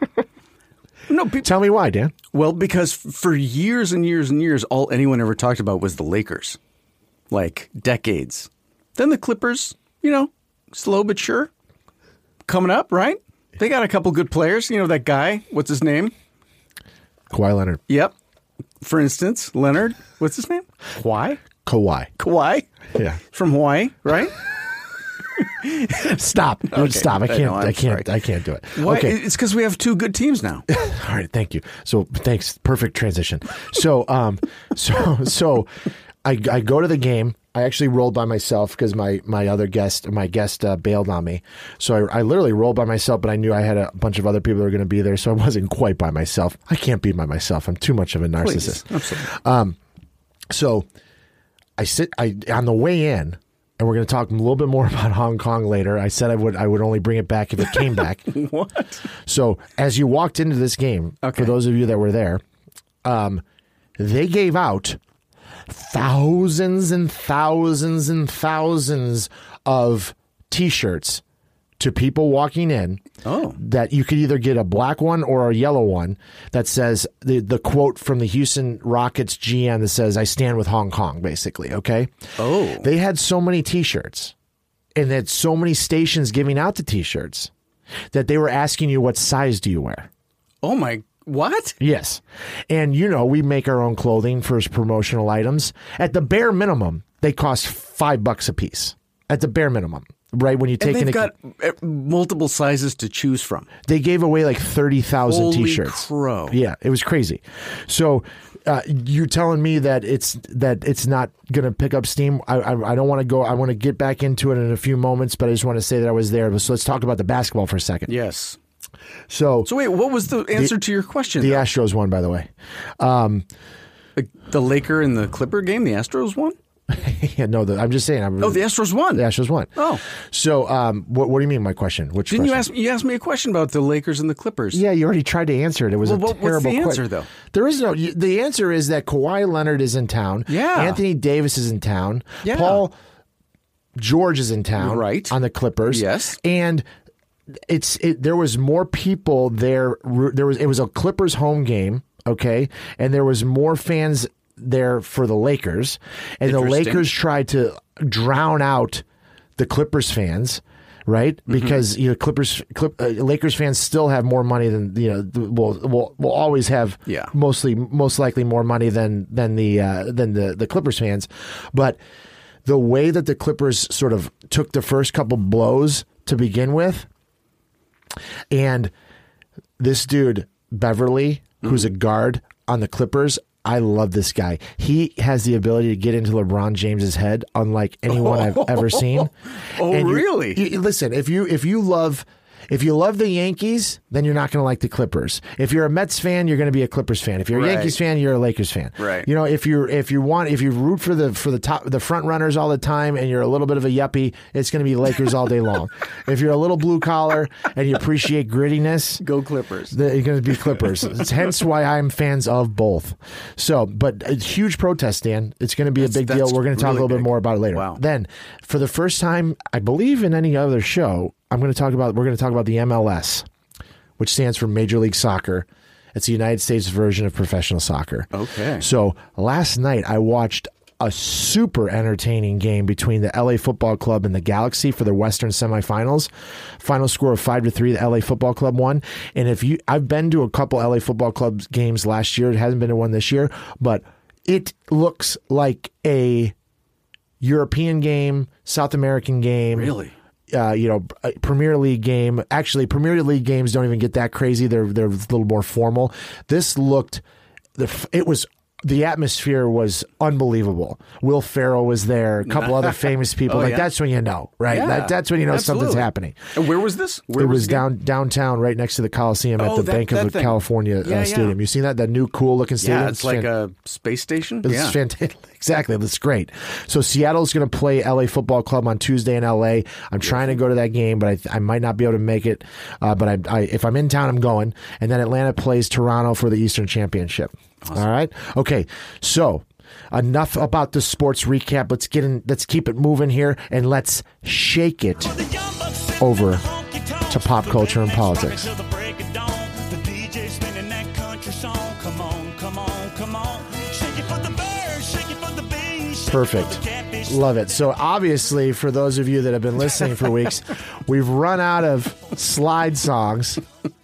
No, pe- Tell me why, Dan. Well, because for years and years and years, all anyone ever talked about was the Lakers. Like decades. Then the Clippers, you know, slow but sure. Coming up, right? They got a couple good players. You know, that guy, what's his name? Kawhi Leonard. Yep. For instance, Leonard, what's his name? Kawhi? Kawhi. Kawhi? Yeah. From Hawaii, right? Stop. Okay. Stop. I can't, know, I can't, sorry. I can't do it. Why? Okay. It's because we have two good teams now. All right. Thank you. So thanks. Perfect transition. So, um, so, so I, I go to the game. I actually rolled by myself because my, my other guest, my guest uh, bailed on me. So I, I literally rolled by myself, but I knew I had a bunch of other people that were going to be there. So I wasn't quite by myself. I can't be by myself. I'm too much of a narcissist. Please. Absolutely. Um, so I sit, I, on the way in, and we're going to talk a little bit more about Hong Kong later. I said I would I would only bring it back if it came back. What? So as you walked into this game, okay. for those of you that were there, um, they gave out thousands and thousands and thousands of T-shirts to people walking in. Oh. That you could either get a black one or a yellow one that says the, the quote from the Houston Rockets G M that says, "I stand with Hong Kong," basically. Okay. Oh. They had so many T-shirts and they had so many stations giving out the T-shirts that they were asking you, what size do you wear? Oh my, what? Yes. And you know, we make our own clothing for promotional items. At the bare minimum, they cost five bucks a piece. At the bare minimum. Right, when you take and they've in a, got multiple sizes to choose from. They gave away like thirty thousand T-shirts. Crow. Yeah, it was crazy. So uh, you're telling me that it's that it's not going to pick up steam. I, I, I don't want to go. I want to get back into it in a few moments, but I just want to say that I was there. So let's talk about the basketball for a second. Yes. So, so wait, what was the answer the, to your question? The though? Astros won, by the way. Um, the, the Laker and the Clipper game, the Astros won? yeah, no, the, I'm just saying. I'm, oh, the Astros won. The Astros won. Oh, so um, what? What do you mean? My question? Which didn't question? you ask? You asked me a question about the Lakers and the Clippers. Yeah, you already tried to answer it. It was well, a what, terrible question. What's the que- answer, though? There is no. The answer is that Kawhi Leonard is in town. Yeah, Anthony Davis is in town. Yeah, Paul George is in town. Right on the Clippers. Yes, and. It's it, there was more people there. There was it was a Clippers home game. okay? And there was more fans there for the Lakers, and the Lakers tried to drown out the Clippers fans, right? Mm-hmm. Because you know Clippers, Clip, uh, Lakers fans still have more money than you know. Will will will always have yeah. mostly most likely more money than than the uh, than the the Clippers fans, but the way that the Clippers sort of took the first couple blows to begin with, and this dude Beverly, mm-hmm. who's a guard on the Clippers. I love this guy. He has the ability to get into LeBron James's head, unlike anyone I've ever seen. Oh, and really? You, you, listen, if you if you love if you love the Yankees, then you're not going to like the Clippers. If you're a Mets fan, you're going to be a Clippers fan. If you're a right. Yankees fan, you're a Lakers fan. Right. You know, if you if you want if you root for the for the top the front runners all the time, and you're a little bit of a yuppie, it's going to be Lakers all day long. If you're a little blue collar and you appreciate grittiness, go Clippers. The, you're going to be Clippers. It's hence why I'm fans of both. So, but a huge protest, Dan. It's going to be that's, a big deal. We're going to talk really a little big. bit more about it later. Wow. Then, for the first time, I believe in any other show, I'm going to talk about. We're going to talk about the M L S, which stands for Major League Soccer. It's the United States version of professional soccer. Okay. So last night I watched a super entertaining game between the L A Football Club and the Galaxy for the Western semifinals. Final score of five to three. The L A Football Club won. And if you, I've been to a couple L A Football Club games last year. It hasn't been to one this year, but it looks like a European game, South American game. Really? Uh, you know, a Premier League game. Actually, Premier League games don't even get that crazy. They're they're a little more formal. This looked, the it was. The atmosphere was unbelievable. Will Ferrell was there, a couple other famous people. Oh, like yeah? That's when you know, right? Yeah, that, that's when you know absolutely. something's happening. And where was this? Where it was was down downtown, right next to the Coliseum at Oh, the that- Bank that of thing. California Yeah, uh, yeah. Stadium. You seen that? That new cool looking stadium? Yeah, it's like fan- a space station. It's yeah. fantastic. Exactly. That's great. So Seattle's going to play L A Football Club on Tuesday in L A. I'm trying to go to that game, but I, I might not be able to make it. Uh, but I, I, if I'm in town, I'm going. And then Atlanta plays Toronto for the Eastern Championship. Awesome. All right. Okay. So enough about the sports recap. Let's get in. Let's keep it moving here, and let's shake it over to pop culture and politics. Perfect. Love it. So obviously, for those of you that have been listening for weeks, we've run out of slide songs.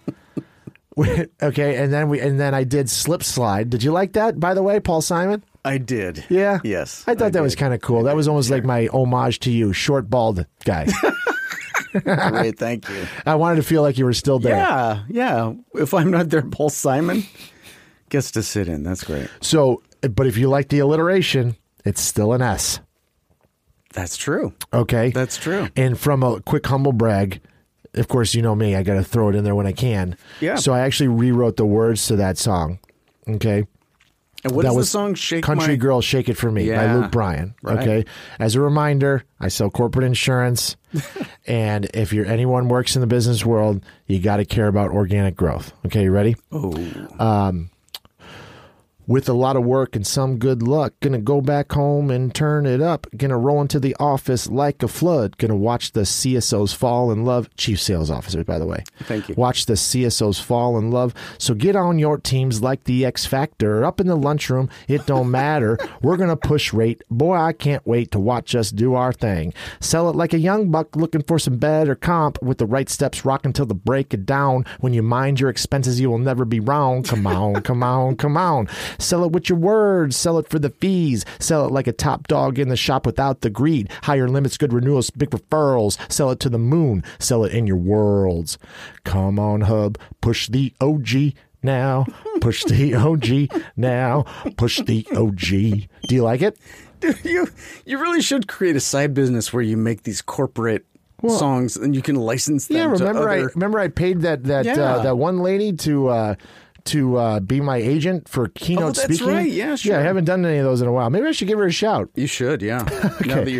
Okay, and then we and then I did Slip Slide. Did you like that, by the way, Paul Simon? I did. Yeah? Yes. I thought I that was did. kind of cool. That was almost like my homage to you, short, bald guy. Great, thank you. I wanted to feel like you were still there. Yeah, yeah. If I'm not there, Paul Simon gets to sit in. That's great. So, but if you like the alliteration, it's still an S. That's true. Okay? That's true. And from a quick humble brag, of course, you know me, I got to throw it in there when I can. Yeah. So I actually rewrote the words to that song. Okay? And what that is was the song? Shake Country My... Girl, Shake It For Me by Yeah. Luke Bryan. Right. Okay. As a reminder, I sell corporate insurance. And if you're anyone works in the business world, you got to care about organic growth. Okay. You ready? Oh. Um, with a lot of work and some good luck, gonna go back home and turn it up. Gonna roll into the office like a flood. Gonna watch the C S Os fall in love. Chief Sales Officers, by the way. Thank you. Watch the C S Os fall in love. So get on your teams like the X Factor. Up in the lunchroom, it don't matter. We're gonna push rate. Boy, I can't wait to watch us do our thing. Sell it like a young buck looking for some better comp. With the right steps, rock until the break it down. When you mind your expenses, you will never be wrong. Come on, come on, come on. Sell it with your words. Sell it for the fees. Sell it like a top dog in the shop without the greed. Higher limits, good renewals, big referrals. Sell it to the moon. Sell it in your worlds. Come on, hub. Push the O G now. Push the O G now. Push the O G. Do you like it? Dude, you you really should create a side business where you make these corporate songs and you can license them. Yeah, remember to I other... remember I paid that that Yeah. uh, that one lady to uh, to uh, be my agent for keynote Oh, that's speaking. right. Yeah, sure. Yeah, I haven't done any of those in a while. Maybe I should give her a shout. You should, yeah. Now that you're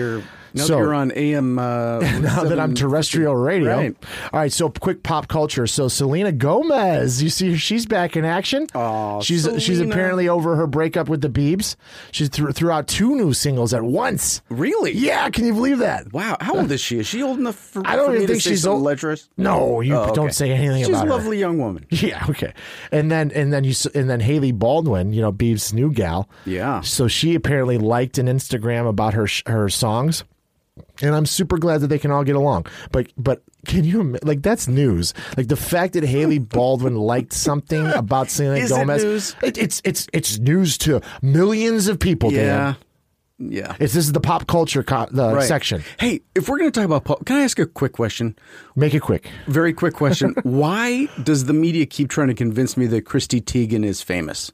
Now So- that you're on A M. Uh, now that I'm terrestrial radio. Right. All right, so quick pop culture. So Selena Gomez, you see she's back in action. Aw, she's she's Selena. apparently over her breakup with the Biebs. She's th- threw out two new singles at once. Really? Yeah, can you believe that? Wow. How old is she? Is she old enough for, I don't for even me think to say she's something old. lecherous? No, you Oh, okay. don't say anything She's about a her. lovely young woman. Yeah, okay. And then and then you s- and then Haley Baldwin, you know, Biebs' new gal. Yeah. So she apparently liked an Instagram about her sh- her songs. And I'm super glad that they can all get along. But but can you ima- like that's news? Like the fact that Haley Baldwin liked something about Selena Is it Gomez. news? It, it's it's it's news to millions of people. Yeah. Dan. Yeah. It's this is the pop culture co- the Right. section. Hey, if we're going to talk about pop, can I ask a quick question? Make it quick. Very quick question. Why does the media keep trying to convince me that Christy Teigen is famous?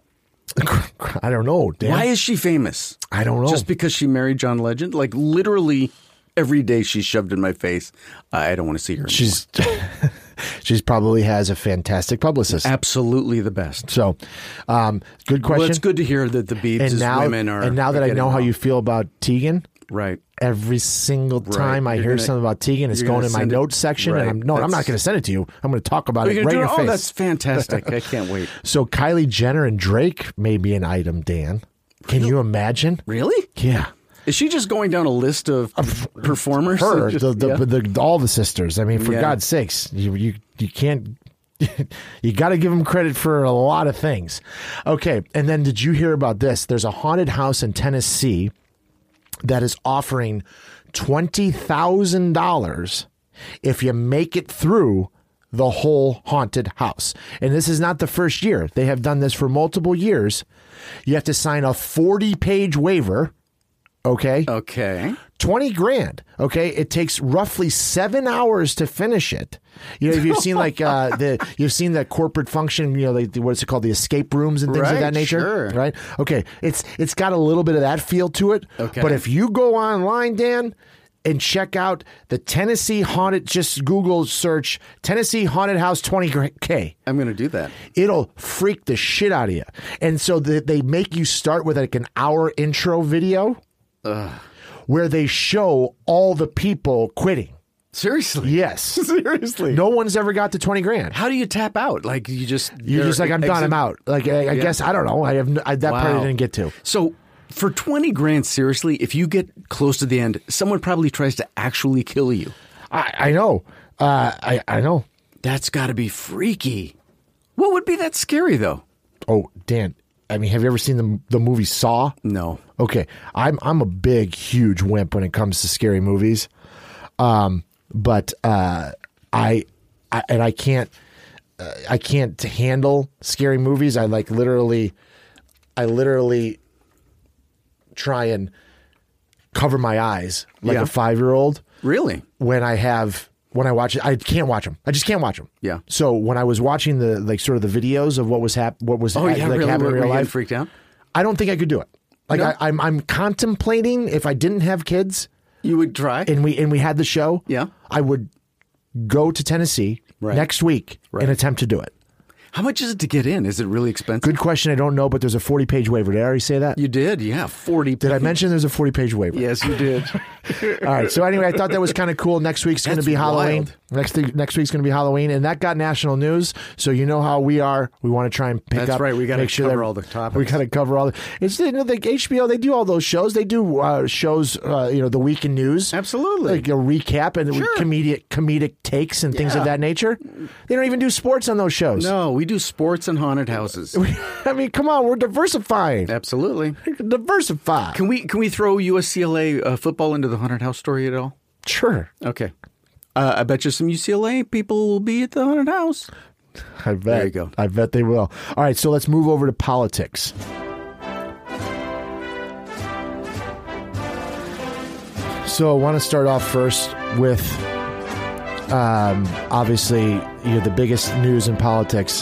I don't know. Dan. Why is she famous? I don't know. Just because she married John Legend? Like literally every day she's shoved in my face. I don't want to see her anymore. She's she's probably has a fantastic publicist. absolutely the best. So, um, good question. Well, it's good to hear that the Biebs' and now, women are. and now that are I getting know how along. you feel about Tegan, right. every single time I You're hear gonna- something about Tegan, it's you're going gonna in my send it- notes section, right. and I'm no, I'm not That's- going to send it to you. I'm going to talk about Oh, it you're right in gonna your do it? face. Oh, that's fantastic! I can't wait. So Kylie Jenner and Drake may be an item, Dan. Can you imagine? Really? Yeah. Is she just going down a list of performers? Her, Just- the, the, yeah. the, all the sisters. I mean, for Yeah. God's sakes, you you you can't. You got to give them credit for a lot of things. Okay, and then did you hear about this? There's a haunted house in Tennessee that is offering twenty thousand dollars if you make it through the whole haunted house. And this is not the first year. They have done this for multiple years. You have to sign a forty-page waiver. Okay. Okay. twenty grand. Okay. It takes roughly seven hours to finish it. You know, if you've seen like uh, the, you've seen the corporate function, you know, like the, what's it called? The escape rooms and things Right, of that nature. sure. Right. Okay. It's, it's got a little bit of that feel to it. Okay. But if you go online, Dan, and check out the Tennessee Haunted, just Google search Tennessee Haunted House twenty K. I'm going to do that. It'll freak the shit out of you. And so the, they make you start with like an hour intro video where they show all the people quitting. Seriously? Yes. Seriously? No one's ever got to twenty grand. How do you tap out? Like you just You're just like, I'm done, exit- I'm out. Like, I, I guess, I don't know. I have no, I, that part I Wow. didn't get to. So for twenty grand, seriously, if you get close to the end, someone probably tries to actually kill you. I, I know. Uh, I, I know. That's got to be freaky. What would be that scary though? Oh, Dan. I mean, have you ever seen the the movie Saw? No. Okay, I'm I'm a big, huge wimp when it comes to scary movies, um, but uh, I, I and I can't uh, I can't handle scary movies. I like literally, I literally try and cover my eyes like Yeah. a five year old Really? when I have. When I watch it, I can't watch them. I just can't watch them. Yeah. So when I was watching the like sort of the videos of what was hap- what was Oh like, yeah, like really? happening Were, in were real you getting life, freaked out? I don't think I could do it. Like No? I, I'm, I'm contemplating if I didn't have kids You would try? and we and we had the show. Yeah. I would go to Tennessee Right. next week Right. and attempt to do it. How much is it to get in? Is it really expensive? Good question. I don't know, but there's a forty page waiver. Did I already say that? You did? Yeah, forty. Did I mention there's a forty page waiver? Yes, you did. All right. So anyway, I thought that was kind of cool. Next week's going to That's be Halloween. wild. Next thing, next week's going to be Halloween, and that got national news. So you know how we are. We want to try and pick That's up. right. We gotta make sure cover that- all the topics. We got to cover all the. It's you know, like H B O. They do all those shows. They do uh, shows. Uh, you know, the week in news. Absolutely. Like a recap and Sure. comedic comedic takes and things Yeah. of that nature. They don't even do sports on those shows. No, we do sports and haunted houses. I mean, come on, we're diversifying. Absolutely. Diversify. Can we can we throw U S C L A uh, football into the haunted house story at all? Sure. Okay. Uh, I bet you some U C L A people will be at the haunted house. I bet. There you go. I bet they will. All right, so let's move over to politics. So I want to start off first with, um, obviously, you know, the biggest news in politics.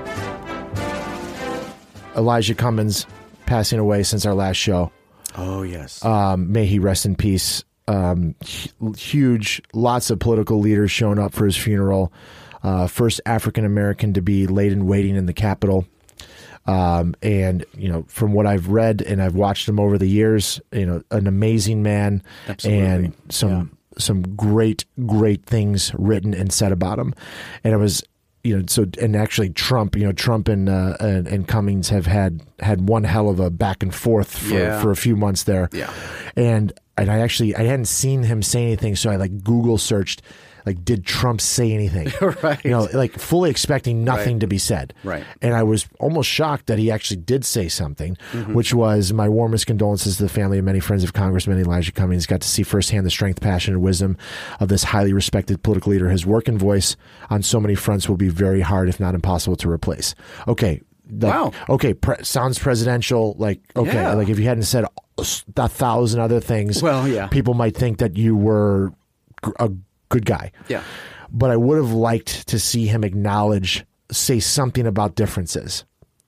Elijah Cummings passing away since our last show. Oh yes. Um, may he rest in peace. Um, hu- huge, lots of political leaders showing up for his funeral. Uh, first African American to be laid in waiting in the Capitol. Um, and, you know, from what I've read and I've watched him over the years, you know, an amazing man. Absolutely. And some yeah. some great, great things written and said about him. And it was, you know, so, and actually Trump, you know, Trump and, uh, and, and Cummings have had, had one hell of a back and forth for, yeah. for a few months there. Yeah. And, and I actually, I hadn't seen him say anything. So I like Google searched, like, did Trump say anything? Right. You know, like fully expecting nothing right. to be said. Right. And I was almost shocked that he actually did say something, mm-hmm. which was my warmest condolences to the family and many friends of Congressman Elijah Cummings. Got to see firsthand the strength, passion, and wisdom of this highly respected political leader. His work and voice on so many fronts will be very hard, if not impossible, to replace. Okay. Like, wow. Okay. Pre- sounds presidential. Like, okay. Yeah. Like if you hadn't said a thousand other things, well, yeah. people might think that you were a good guy. Yeah. But I would have liked to see him acknowledge, say something about differences.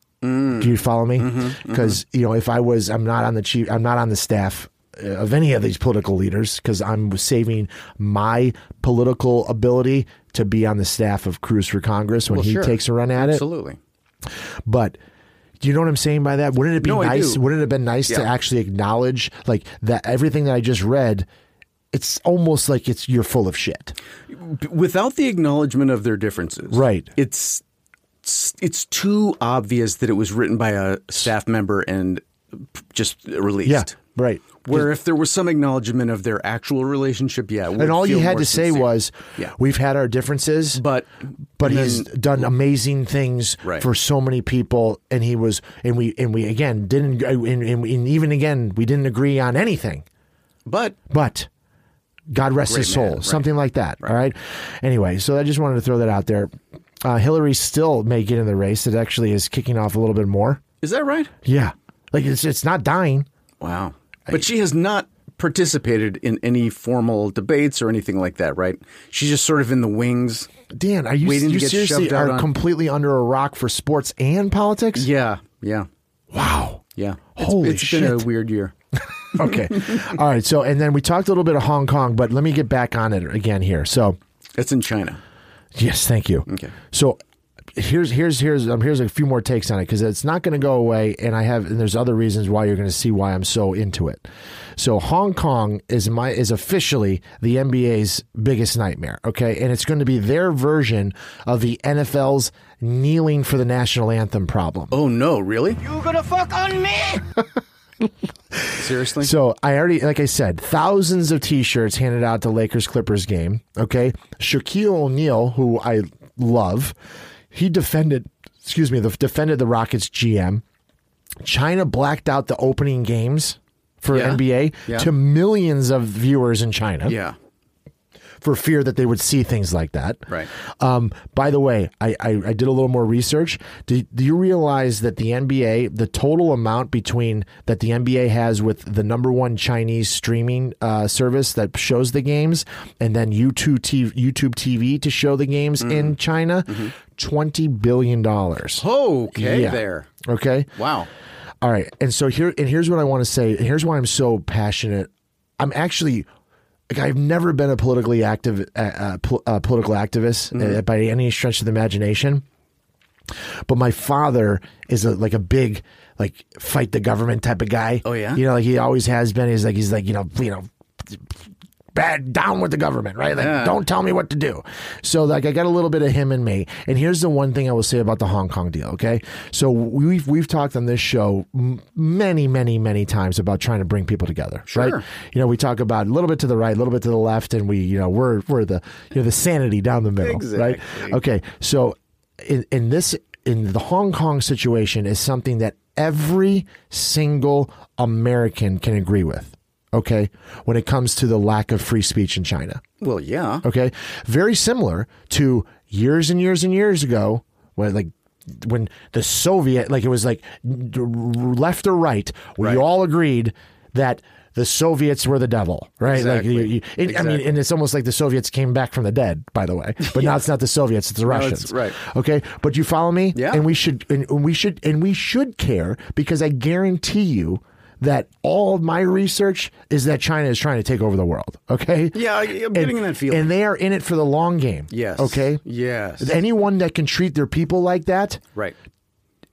Mm. Do you follow me? Because, mm-hmm, mm-hmm. you know, if I was, I'm not on the chief, I'm not on the staff of any of these political leaders because I'm saving my political ability to be on the staff of Cruz for Congress when well, he sure. takes a run at Absolutely. it. Absolutely. But do you know what I'm saying by that? Wouldn't it be no, nice? Wouldn't it have been nice yeah. to actually acknowledge like that everything that I just read? It's almost like it's you're full of shit. Without the acknowledgement of their differences. Right. It's it's too obvious that it was written by a staff member and just released. Yeah, right. Where if there was some acknowledgement of their actual relationship, yeah. And all you had to say sincere. was, yeah. we've had our differences, but but then, he's done amazing things right. for so many people. And he was, and we, and we again didn't, and, and, and even again, we didn't agree on anything. But, but. God rest Great his soul, man, right. something like that. Right. All right. Anyway, so I just wanted to throw that out there. Uh, Hillary still may get in the race. It actually is kicking off a little bit more. Is that right? Yeah. Like it's it's not dying. Wow. But she has not participated in any formal debates or anything like that, right? She's just sort of in the wings. Dan, are you, waiting you to get seriously shoved out are on... completely under a rock for sports and politics? Yeah. Yeah. Wow. Yeah. It's, Holy it's shit. been a weird year. Okay. All right. So, and then we talked a little bit of Hong Kong, but let me get back on it again here. So, it's in China. Yes, thank you. Okay. So, here's here's here's um, here's a few more takes on it because it's not going to go away, and I have and there's other reasons why you're going to see why I'm so into it. So, Hong Kong is my is officially the N B A's biggest nightmare. Okay, and it's going to be their version of the N F L's kneeling for the national anthem problem. Oh no! Really? You gonna fuck on me? Seriously? So I already, like I said, thousands of T-shirts handed out to Lakers Clippers game. Okay, Shaquille O'Neal, who I love, he defended. Excuse me, the, defended the Rockets G M. China blacked out the opening games for yeah. N B A yeah. to millions of viewers in China. Yeah. For fear that they would see things like that. Right. Um, by the way, I, I, I did a little more research. Do, do you realize that the N B A, the total amount between that the N B A has with the number one Chinese streaming uh, service that shows the games and then YouTube T V, YouTube T V to show the games mm. in China, mm-hmm. twenty billion dollars. Okay, yeah. there. Okay. Wow. All right. And so here, and here's what I want to say. Here's why I'm so passionate. I'm actually... Like I've never been a politically active, uh, pol- uh, political activist mm-hmm. uh, by any stretch of the imagination. But my father is a, like a big, like fight the government type of guy. Oh yeah, you know, like he always has been. He's like he's like you know you know. Bad down with the government, right? Like, yeah. Don't tell me what to do. So, like, I got a little bit of him in me. And here's the one thing I will say about the Hong Kong deal. Okay, so we've we've talked on this show many, many, many times about trying to bring people together, sure. right? You know, we talk about a little bit to the right, a little bit to the left, and we, you know, we're we're the you know the sanity down the middle, exactly. right? Okay, so in in this in the Hong Kong situation is something that every single American can agree with. Okay, when it comes to the lack of free speech in China. Well, yeah. Okay, very similar to years and years and years ago, when like when the Soviet, like it was like left or right, we right. all agreed that the Soviets were the devil, right? Exactly. Like you, you, it, exactly. I mean, and it's almost like the Soviets came back from the dead, by the way. But yeah. now it's not the Soviets; it's the Russians, no, it's, right? Okay, but you follow me? Yeah. And we should, and we should, and we should care because I guarantee you that all of my research is that China is trying to take over the world. Okay. Yeah, I'm and, getting that feeling. And they are in it for the long game. Yes. Okay. Yes. Anyone that can treat their people like that, right,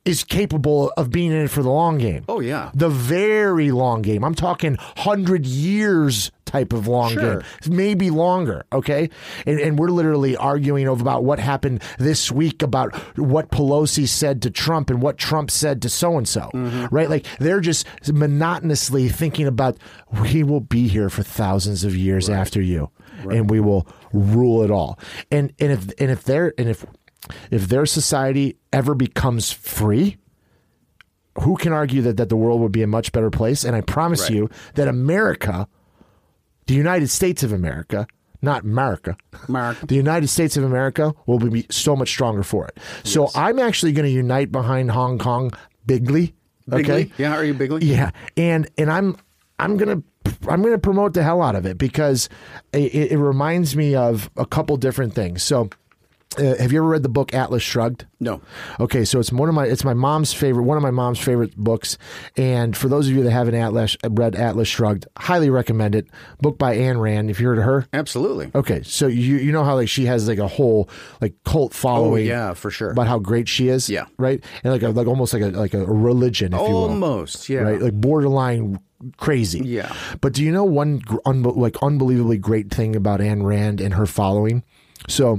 is capable of being in it for the long game. Oh, yeah. The very long game. I'm talking one hundred years type of long Sure. game, maybe longer, okay? And, and we're literally arguing over about what happened this week about what Pelosi said to Trump and what Trump said to so-and-so, Mm-hmm. right? Like, they're just monotonously thinking about, we will be here for thousands of years Right. after you, right. and we will rule it all. And and if and if they're and if if their society ever becomes free, who can argue that, that the world would be a much better place? And I promise Right. you that America, the United States of America, not America, America. the United States of America will be so much stronger for it. So Yes. I'm actually going to unite behind Hong Kong bigly. Okay. Bigly? Yeah, are you bigly? Yeah, and and I'm I'm gonna I'm gonna promote the hell out of it because it, it reminds me of a couple different things. So. Uh, have you ever read the book Atlas Shrugged? No. Okay, so it's one of my it's my mom's favorite one of my mom's favorite books, and for those of you that haven't Atlas read Atlas Shrugged, highly recommend it. Book by Ayn Rand. If you heard of her, Absolutely. okay, so you you know how like she has like a whole like cult following, Oh, yeah, for sure. about how great she is, Yeah. right, and like a, like almost like a like a religion, if you will, Almost, yeah. right, like borderline crazy, Yeah. But do you know one gr- unbe- like unbelievably great thing about Ayn Rand and her following? So.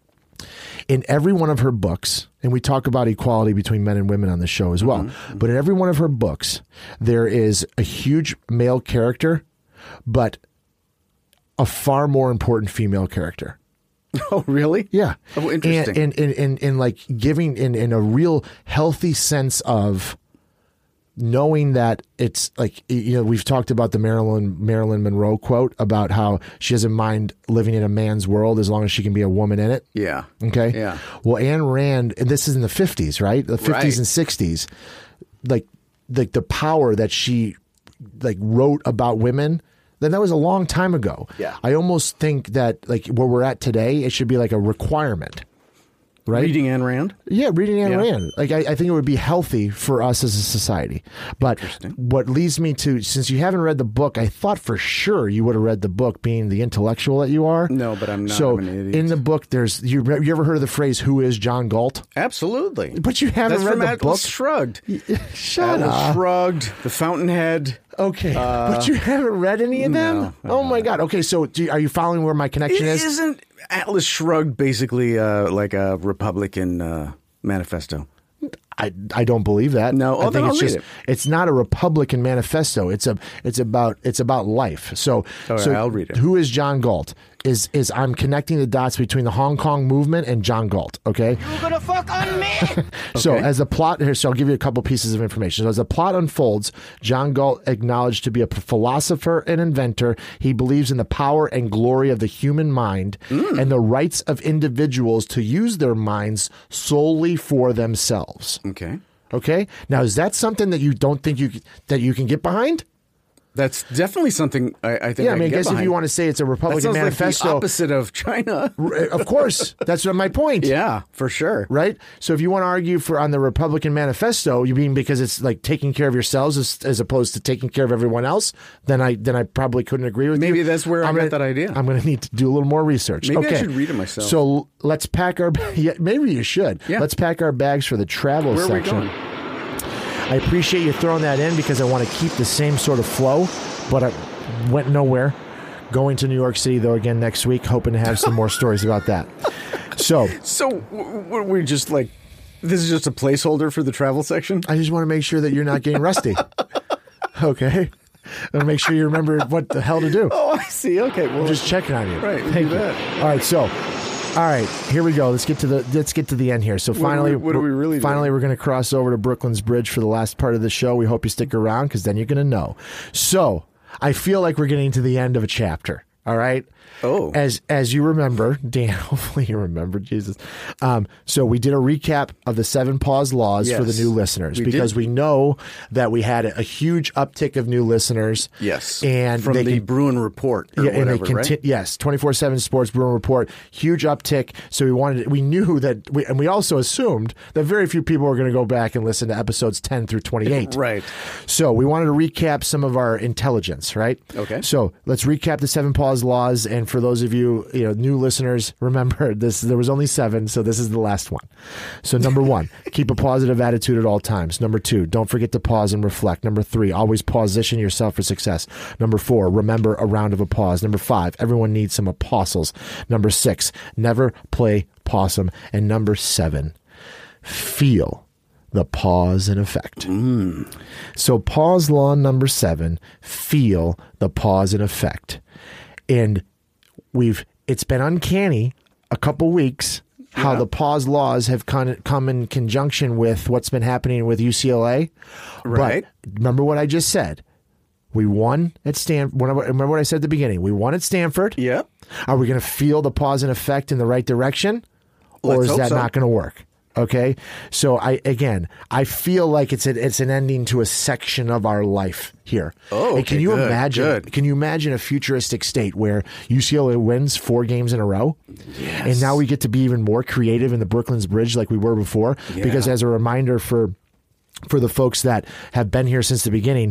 In every one of her books, and we talk about equality between men and women on the show as well, Mm-hmm. but in every one of her books, there is a huge male character, but a far more important female character. Oh, really? Yeah. Oh, interesting. And, and, and, and, and like giving in, in a real healthy sense of knowing that it's like, you know, we've talked about the Marilyn Marilyn Monroe quote about how she doesn't mind living in a man's world as long as she can be a woman in it. Yeah. Okay. Yeah. Well, Ayn Rand, and this is in the fifties, right? The fifties Right. and sixties, like, like the power that she like wrote about women. Then that was a long time ago. Yeah. I almost think that like where we're at today, it should be like a requirement. Right? Reading Ayn Rand? Yeah, reading Ayn Yeah. Rand. Like I, I think it would be healthy for us as a society. But what leads me to, since you haven't read the book, I thought for sure you would have read the book, being the intellectual that you are. No, but I'm not. So I'm an idiot. in the book, there's you. You ever heard of the phrase "Who is John Galt"? Absolutely. But you haven't That's read from the Atlas book. Shrugged. Shut Atlas up. Shrugged, The Fountainhead. Okay, but you haven't read any of them. no, oh my God. Okay, so do you, are you following where my connection is? Isn't Atlas Shrugged basically uh, like a Republican uh, manifesto? I, I don't believe that. No, oh, I then think I'll it's read just it. it's not a Republican manifesto. It's a it's about it's about life. So All right, so I'll read it. Who is John Galt? Is is I'm connecting the dots between the Hong Kong movement and John Galt. Okay. You're gonna fuck on me. So Okay. as the plot here, so I'll give you a couple pieces of information. So as the plot unfolds, John Galt, acknowledged to be a philosopher and inventor, he believes in the power and glory of the human mind Mm. and the rights of individuals to use their minds solely for themselves. Okay. Okay. Now, is that something that you don't think you that you can get behind? That's definitely something I, I think Yeah, I I mean, I can get guess if behind. you want to say it's a That Republican sounds like the manifesto, opposite of China. of course, that's what my point. Yeah, for sure. Right. So if you want to argue for on the Republican manifesto, you mean because it's like taking care of yourselves as, as opposed to taking care of everyone else, then I then I probably couldn't agree with you. Maybe that's where I I'm got gonna- that idea. I'm going to need to do a little more research. Maybe I okay. should read it myself. So let's pack our. Yeah, maybe you should. Yeah. Let's pack our bags for the travel Where are we section. going? I appreciate you throwing that in because I want to keep the same sort of flow, but I went nowhere. Going to New York City, though, again next week, hoping to have some more stories about that. So So w- w- we're just like, this is just a placeholder for the travel section? I just want to make sure that you're not getting rusty. Okay? And make sure you remember what the hell to do. Oh, I see. Okay. Well, I'm just checking on you. Right, we'll Thank do you. that. All right, so all right, here we go. Let's get to the let's get to the end here. So do finally, we- what are we really finally, doing? we're going to cross over to Brooklyn's Bridge for the last part of the show. We hope you stick around because then you're going to know. So I feel like we're getting to the end of a chapter. All right. Oh. As as you remember, Dan, hopefully you remember, Jesus. Um, so we did a recap of the seven pause laws for the Yes, new listeners we because did. we know that we had a, a huge uptick of new listeners. yes. And from they the can- Bruin Report or yeah, and whatever, they conti- right? yes, twenty-four seven Sports Bruin Report, huge uptick. So we wanted, we knew that, we, and we also assumed that very few people were going to go back and listen to episodes ten through twenty-eight. Right. So we wanted to recap some of our intelligence, right? Okay. So let's recap the seven pause pause laws. And for those of you, you know, new listeners, remember this, there was only seven. So this is the last one. So number one, keep a positive attitude at all times. Number two, don't forget to pause and reflect. Number three, always position yourself for success. Number four, remember a round of applause. Number five, everyone needs some apostles. Number six, never play possum. And number seven, feel the pause and effect. Mm. So pause law number seven, feel the pause and effect. And we've, it's been uncanny a couple weeks how yeah. the pause laws have con- come in conjunction with what's been happening with U C L A. Right. But remember what I just said. We won at Stanford. Remember what I said at the beginning. We won at Stanford. Yep. Are we going to feel the pause and effect in the right direction? Or Let's is hope that so. not going to work? Okay, so I again, I feel like it's a, it's an ending to a section of our life here. Oh, and can okay, you good, imagine? good. Can you imagine a futuristic state where U C L A wins four games in a row, yes. and now we get to be even more creative in the Brooklands Bridge like we were before? Yeah. Because as a reminder for for the folks that have been here since the beginning,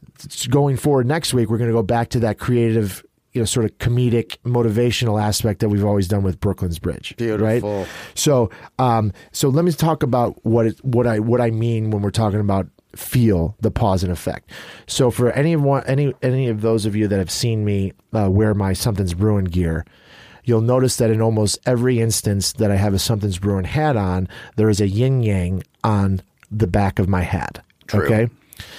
going forward next week, we're going to go back to that creative, you know, sort of comedic, motivational aspect that we've always done with Brooklands Bridge. Beautiful. Right? So, um, so let me talk about what it, what I what I mean when we're talking about feel the pause and effect. So, for any of one, any any of those of you that have seen me uh, wear my Something's Brewing gear, you'll notice that in almost every instance that I have a Something's Brewing hat on, there is a yin yang on the back of my hat. True. Okay.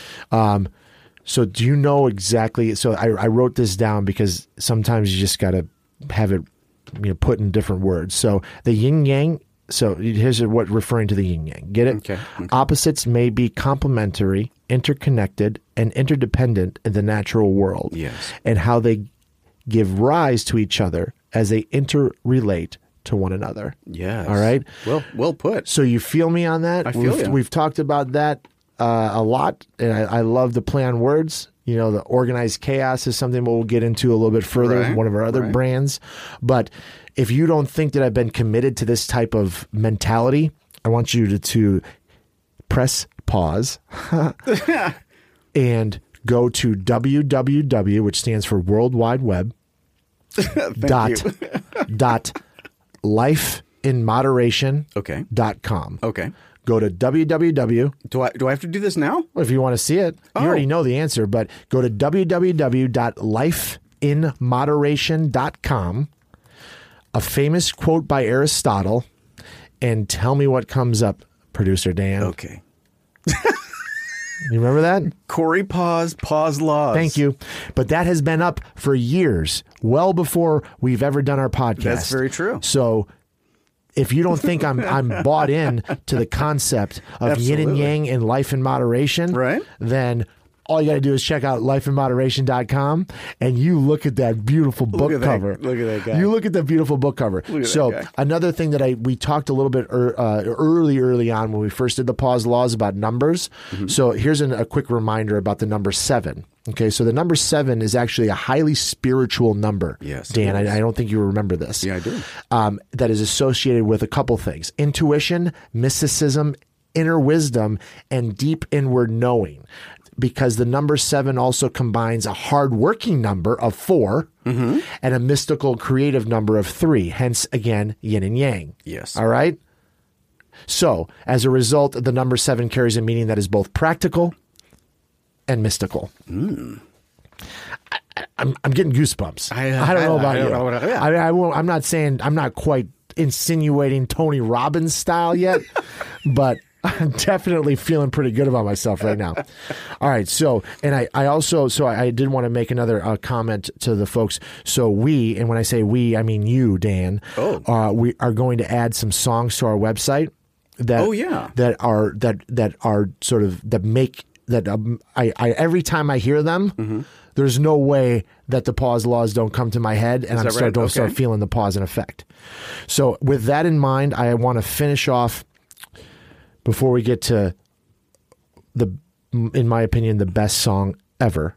Um, So do you know exactly? So I, I wrote this down because sometimes you just got to have it, you know, put in different words. So the yin yang. So here's what referring to the yin yang. Get it? Okay, okay. Opposites may be complementary, interconnected, and interdependent in the natural world. Yes. And how they give rise to each other as they interrelate to one another. Yes. All right. Well, well put. So you feel me on that? I feel we've, you. We've talked about that uh, a lot, and I, I love the play on words. You know, the organized chaos is something we'll get into a little bit further, Right, one of our other right. brands. But if you don't think that I've been committed to this type of mentality, I want you to, to press pause and go to W W W, which stands for World Wide Web, dot, dot life in moderation Okay. dot com. Okay. Go to W W W. Do I do I have to do this now? If you want to see it, Oh. you already know the answer, but go to W W W dot life in moderation dot com, a famous quote by Aristotle, and tell me what comes up, Producer Dan. Okay. You remember that? Corey Pause, Pause Laws. Thank you. But that has been up for years, well before we've ever done our podcast. That's very true. So if you don't think I'm I'm bought in to the concept of yin and Absolutely. yang and life in moderation, Right. then all you got to do is check out life in moderation dot com and you look at that beautiful book at that- cover. look at that guy. You look at the beautiful book cover. Look at so that guy. another thing that I we talked a little bit er, uh, early, early on when we first did the pause laws about numbers. Mm-hmm. So here's an, a quick reminder about the number seven. Okay, so the number seven is actually a highly spiritual number. Yes, it Dan, is. I, I don't think you remember this. Yeah, I do. Um, that is associated with a couple things: intuition, mysticism, inner wisdom, and deep inward knowing. Because the number seven also combines a hard-working number of four Mm-hmm. and a mystical creative number of three. Hence, again, yin and yang. Yes. All right? So, as a result, the number seven carries a meaning that is both practical and mystical. Mm. I, I'm, I'm getting goosebumps. I- I, don't know I- about I don't you. know what- yeah. I, I won't, I'm not saying, I'm not quite insinuating Tony Robbins style yet, but I'm definitely feeling pretty good about myself right now. All right. So, and I, I also, so I, I did want to make another uh, comment to the folks. So we, and when I say we, I mean you, Dan, Oh. uh, we are going to add some songs to our website that, Oh, yeah. that are, that, that are sort of, that make, that um, I, I, every time I hear them, Mm-hmm. there's no way that the pause laws don't come to my head and I'm that start, right? don't start Okay. feeling the pause and effect. So with that in mind, I want to finish off before we get to the, in my opinion, the best song ever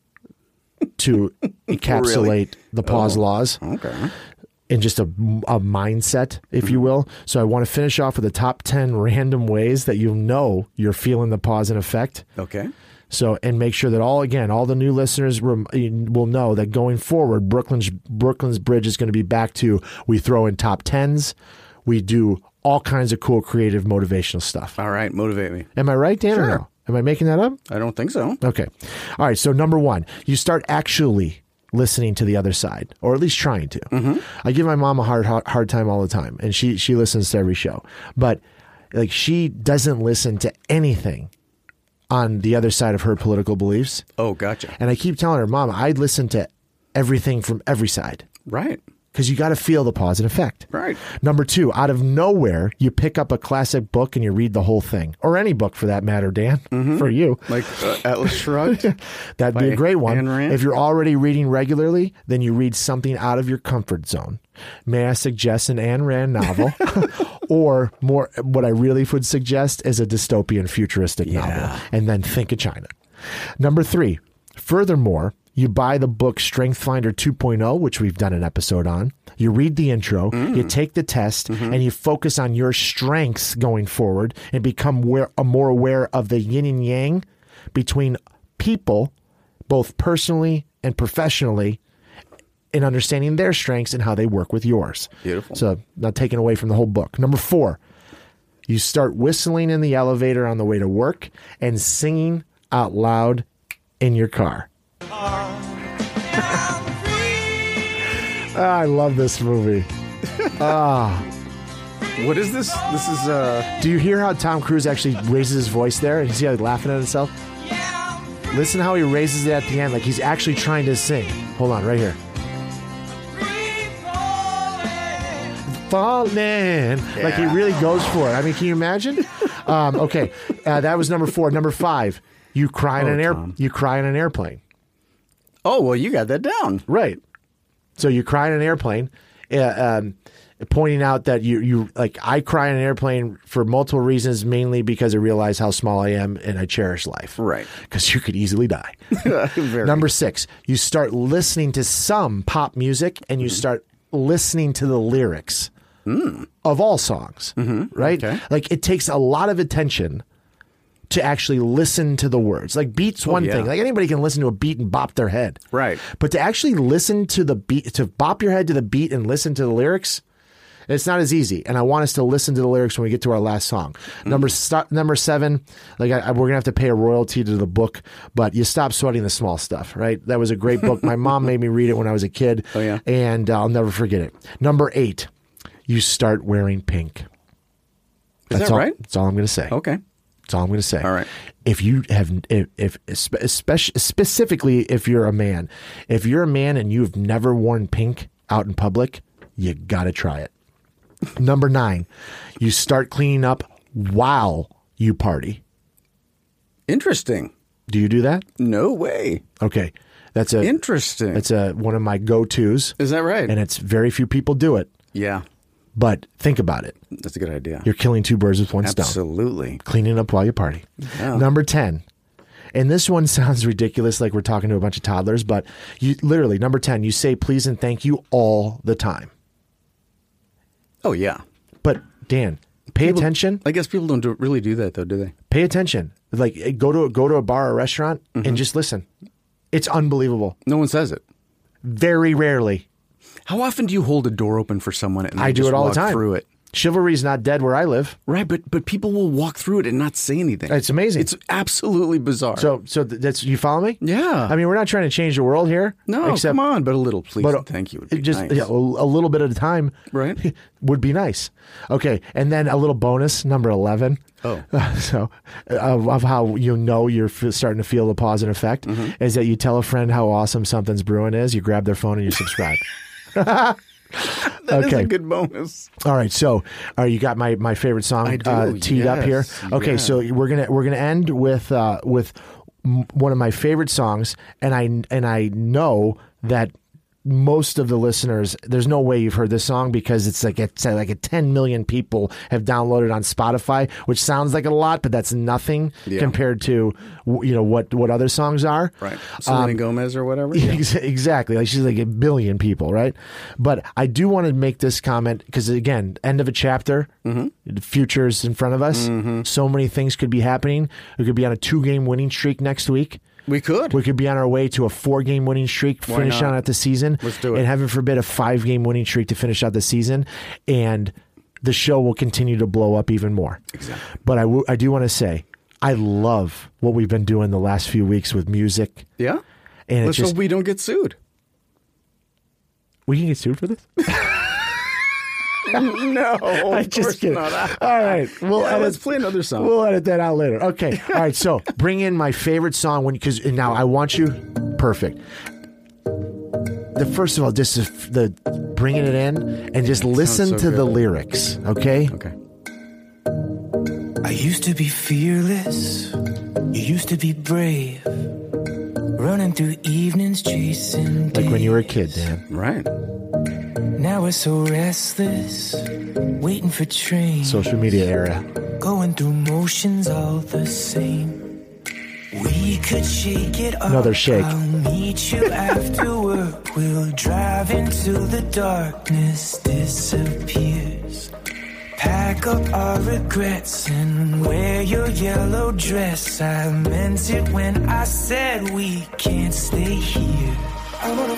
to encapsulate Really? the pause Oh. laws Okay. in just a, a mindset, if you will. So I want to finish off with the top ten random ways that you know you're feeling the pause and effect. Okay. So, and make sure that all, again, all the new listeners rem- will know that going forward, Brooklyn's, Brooklyn's Bridge is going to be back to, we throw in top tens. We do all kinds of cool, creative, motivational stuff. All right, motivate me. Am I right, Dan, Sure. or no? Am I making that up? I don't think so. Okay. All right. So number one, you start actually listening to the other side, or at least trying to. Mm-hmm. I give my mom a hard, hard hard time all the time, and she she listens to every show, but like she doesn't listen to anything on the other side of her political beliefs. Oh, gotcha. And I keep telling her, Mom, I listen to everything from every side. Right. Because you got to feel the cause and effect. Right. Number two, out of nowhere, you pick up a classic book and you read the whole thing. Or any book for that matter, Dan, mm-hmm. for you. Like uh, Atlas Shrugged? That'd be a great one. Ayn Rand? If you're already reading regularly, then you read something out of your comfort zone. May I suggest an Ayn Rand novel? Or more, what I really would suggest is a dystopian futuristic Yeah. novel. And then think of China. Number three, furthermore, you buy the book Strength Finder two point oh, which we've done an episode on. You read the intro, mm. you take the test, mm-hmm. and you focus on your strengths going forward and become aware, more aware of the yin and yang between people, both personally and professionally, in understanding their strengths and how they work with yours. Beautiful. So not taken away from the whole book. Number four, you start whistling in the elevator on the way to work and singing out loud in your car. I love this movie. Ah. What is this? This is, uh... Do you hear how Tom Cruise actually raises his voice there? You see how he's laughing at himself? Listen how he raises it at the end, like he's actually trying to sing. Hold on, right here. Falling. Yeah. Like he really goes for it. I mean, can you imagine? um, okay, uh, that was number four. Number five, you cry in Oh, an air. Tom. You cry in an airplane. Oh, well, you got that down. Right. So you cry in an airplane, uh, um, pointing out that you, you like, I cry in an airplane for multiple reasons, mainly because I realize how small I am and I cherish life. Right. Because you could easily die. Very. Number six, you start listening to some pop music and you mm-hmm. start listening to the lyrics mm. of all songs. Mm-hmm. Right? Okay. Like it takes a lot of attention to actually listen to the words. Like beat's one oh, yeah. thing. Like anybody can listen to a beat and bop their head. Right. But to actually listen to the beat, to bop your head to the beat and listen to the lyrics, it's not as easy. And I want us to listen to the lyrics when we get to our last song. Mm. Number st- number seven, like I, I, we're going to have to pay a royalty to the book, but you stop sweating the small stuff, right? That was a great book. My mom made me read it when I was a kid. Oh, yeah. And uh, I'll never forget it. Number eight, you start wearing pink. Is that's that all, right? That's all I'm going to say. Okay. That's all I'm going to say. All right. If you have, if, if especially specifically if you're a man, if you're a man and you've never worn pink out in public, you got to try it. Number nine, you start cleaning up while you party. Interesting. Do you do that? No way. Okay, that's a interesting. That's a one of my go-tos. Is that right? And it's very few people do it. Yeah. But think about it. That's a good idea. You're killing two birds with one Absolutely. stone. Absolutely. Cleaning up while you party. Yeah. Number ten. And this one sounds ridiculous, like we're talking to a bunch of toddlers, but you literally, number ten, you say please and thank you all the time. Oh, yeah. But, Dan, pay people, attention. I guess people don't do, really do that, though, do they? Pay attention. Like, go to, go to a bar or restaurant mm-hmm. and just listen. It's unbelievable. No one says it. Very rarely. How often do you hold a door open for someone and they I do just it all walk the time. through it? Chivalry's not dead where I live. Right, but but people will walk through it and not say anything. It's amazing. It's absolutely bizarre. So so that's you follow me? Yeah. I mean, we're not trying to change the world here. No, except, come on, but a little please but, and thank you would be just, nice. Yeah, a little bit at a time right. would be nice. Okay, and then a little bonus, number eleven. Oh. Uh, so of, of how you know you're f- starting to feel the pause and effect mm-hmm. is that you tell a friend how awesome Something's Brewing is, you grab their phone and you subscribe. That okay. is a good bonus. All right, so uh, you got my, my favorite song I do, uh, teed yes, up here. Okay, yes. so we're gonna we're gonna end with uh, with m- one of my favorite songs, and I and I know that most of the listeners, there's no way you've heard this song because it's like it's like a ten million people have downloaded on Spotify, which sounds like a lot, but that's nothing Yeah. compared to you know what what other songs are. Right. Selena Um, Gomez or whatever. Yeah. Ex- Exactly. Like she's like a billion people, right? But I do want to make this comment because, again, end of a chapter, Mm-hmm. the future's in front of us. Mhm. So many things could be happening. We could be on a two-game winning streak next week. We could. We could be on our way to a four-game winning streak, Why finish not? out the season. Let's do it. And heaven forbid, a five-game winning streak to finish out the season. And the show will continue to blow up even more. Exactly. But I, w- I do want to say, I love what we've been doing the last few weeks with music. Yeah? And Let's it's just, hope we don't get sued. we can get sued for this? No, I of just course kidding. not. All right, we'll Yeah, edit, let's play another song. We'll edit that out later. Okay. All right. So bring in my favorite song when because now I want you perfect. The first of all, just the bringing it in and just listen so to good. the lyrics. Okay. Okay. I used to be fearless. You used to be brave. Running through evenings, chasing Like when you were a days. kid, Dan. Right. Now we're so restless, waiting for trains. Social media era. Going through motions all the same. We could shake it up. Another shake. I'll meet you after work. We'll drive until the darkness disappears. Pack up our regrets and wear your yellow dress. I meant it when I said we can't stay here. I wanna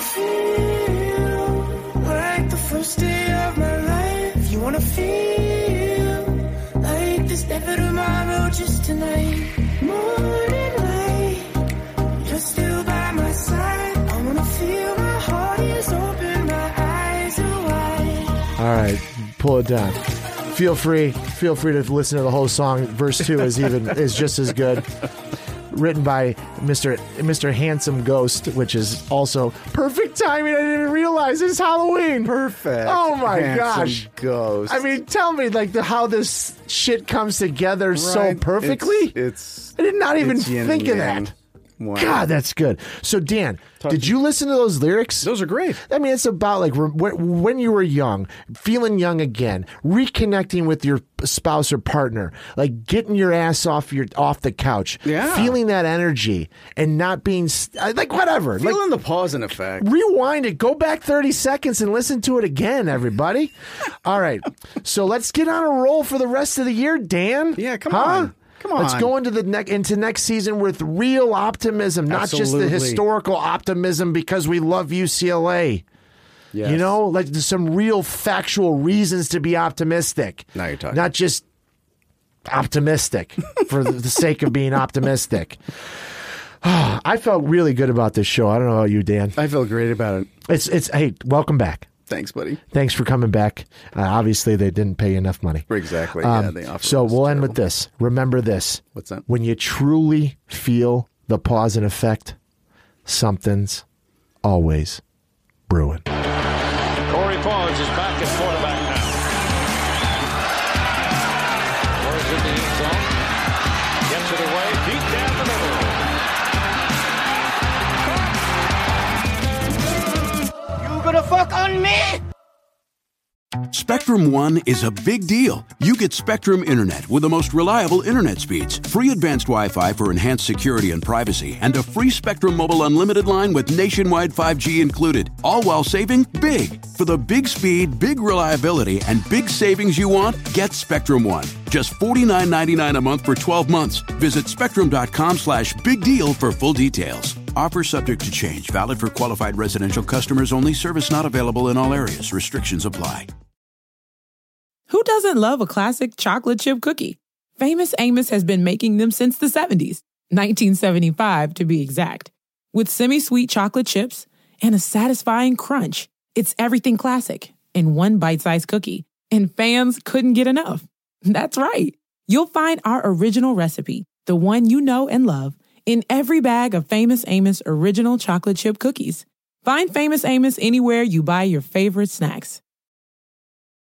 feel like the first day of my life. You wanna feel like there's never tomorrow, just tonight. Morning light, you're still by my side. I wanna feel my heart is open, my eyes are wide. All right. Pull it down. Feel free. Feel free to listen to the whole song. Verse two is even is just as good. Written by Mister Mister Handsome Ghost, which is also perfect timing. I didn't even realize it's Halloween. Perfect. Oh my Handsome gosh. Ghost. I mean, tell me like the, how this shit comes together so Right. perfectly. It's, it's I did not even it's yin think and of yang. that. Wow. God, that's good. So, Dan, did you listen to those lyrics? Those are great. I mean, it's about like re- when when you were young, feeling young again, reconnecting with your spouse or partner, like getting your ass off your off the couch, Yeah. feeling that energy, and not being st- like whatever. Like, Feeling the pause and effect. rewind it, go back thirty seconds and listen to it again, everybody. All right. So let's get on a roll for the rest of the year, Dan. Yeah, come Huh? on. Come Let's on. go into the ne- into next season with real optimism, not just Absolutely. the historical optimism because we love U C L A. Yes. You know, like there's some real factual reasons to be optimistic. Now you're talking. Not just optimistic for the sake of being optimistic. I felt really good about this show. I don't know about you, Dan. I feel great about it. It's it's hey, welcome back. Thanks, buddy. Thanks for coming back. Uh, obviously, they didn't pay enough money. Exactly. Um, yeah, they offer so us we'll end with terrible. this. Remember this. What's that? When you truly feel the pause and effect, something's always brewing. Corey Pause is back at quarterback now. Where's in the end zone? Gets it away, deep down the middle. You gonna fuck on me? Spectrum One is a big deal. You get Spectrum Internet with the most reliable internet speeds, free advanced Wi-Fi for enhanced security and privacy, and a free Spectrum Mobile Unlimited line with nationwide five G included, all while saving big. For the big speed, big reliability, and big savings you want, get Spectrum One. Just forty-nine ninety-nine a month for twelve months. Visit spectrum.com slash big deal for full details. Offer subject to change. Valid for qualified residential customers only. Service not available in all areas. Restrictions apply. Who doesn't love a classic chocolate chip cookie? Famous Amos has been making them since the seventies, nineteen seventy-five to be exact. With semi-sweet chocolate chips and a satisfying crunch, it's everything classic in one bite-sized cookie, and fans couldn't get enough. That's right. You'll find our original recipe, the one you know and love, in every bag of Famous Amos original chocolate chip cookies. Find Famous Amos anywhere you buy your favorite snacks.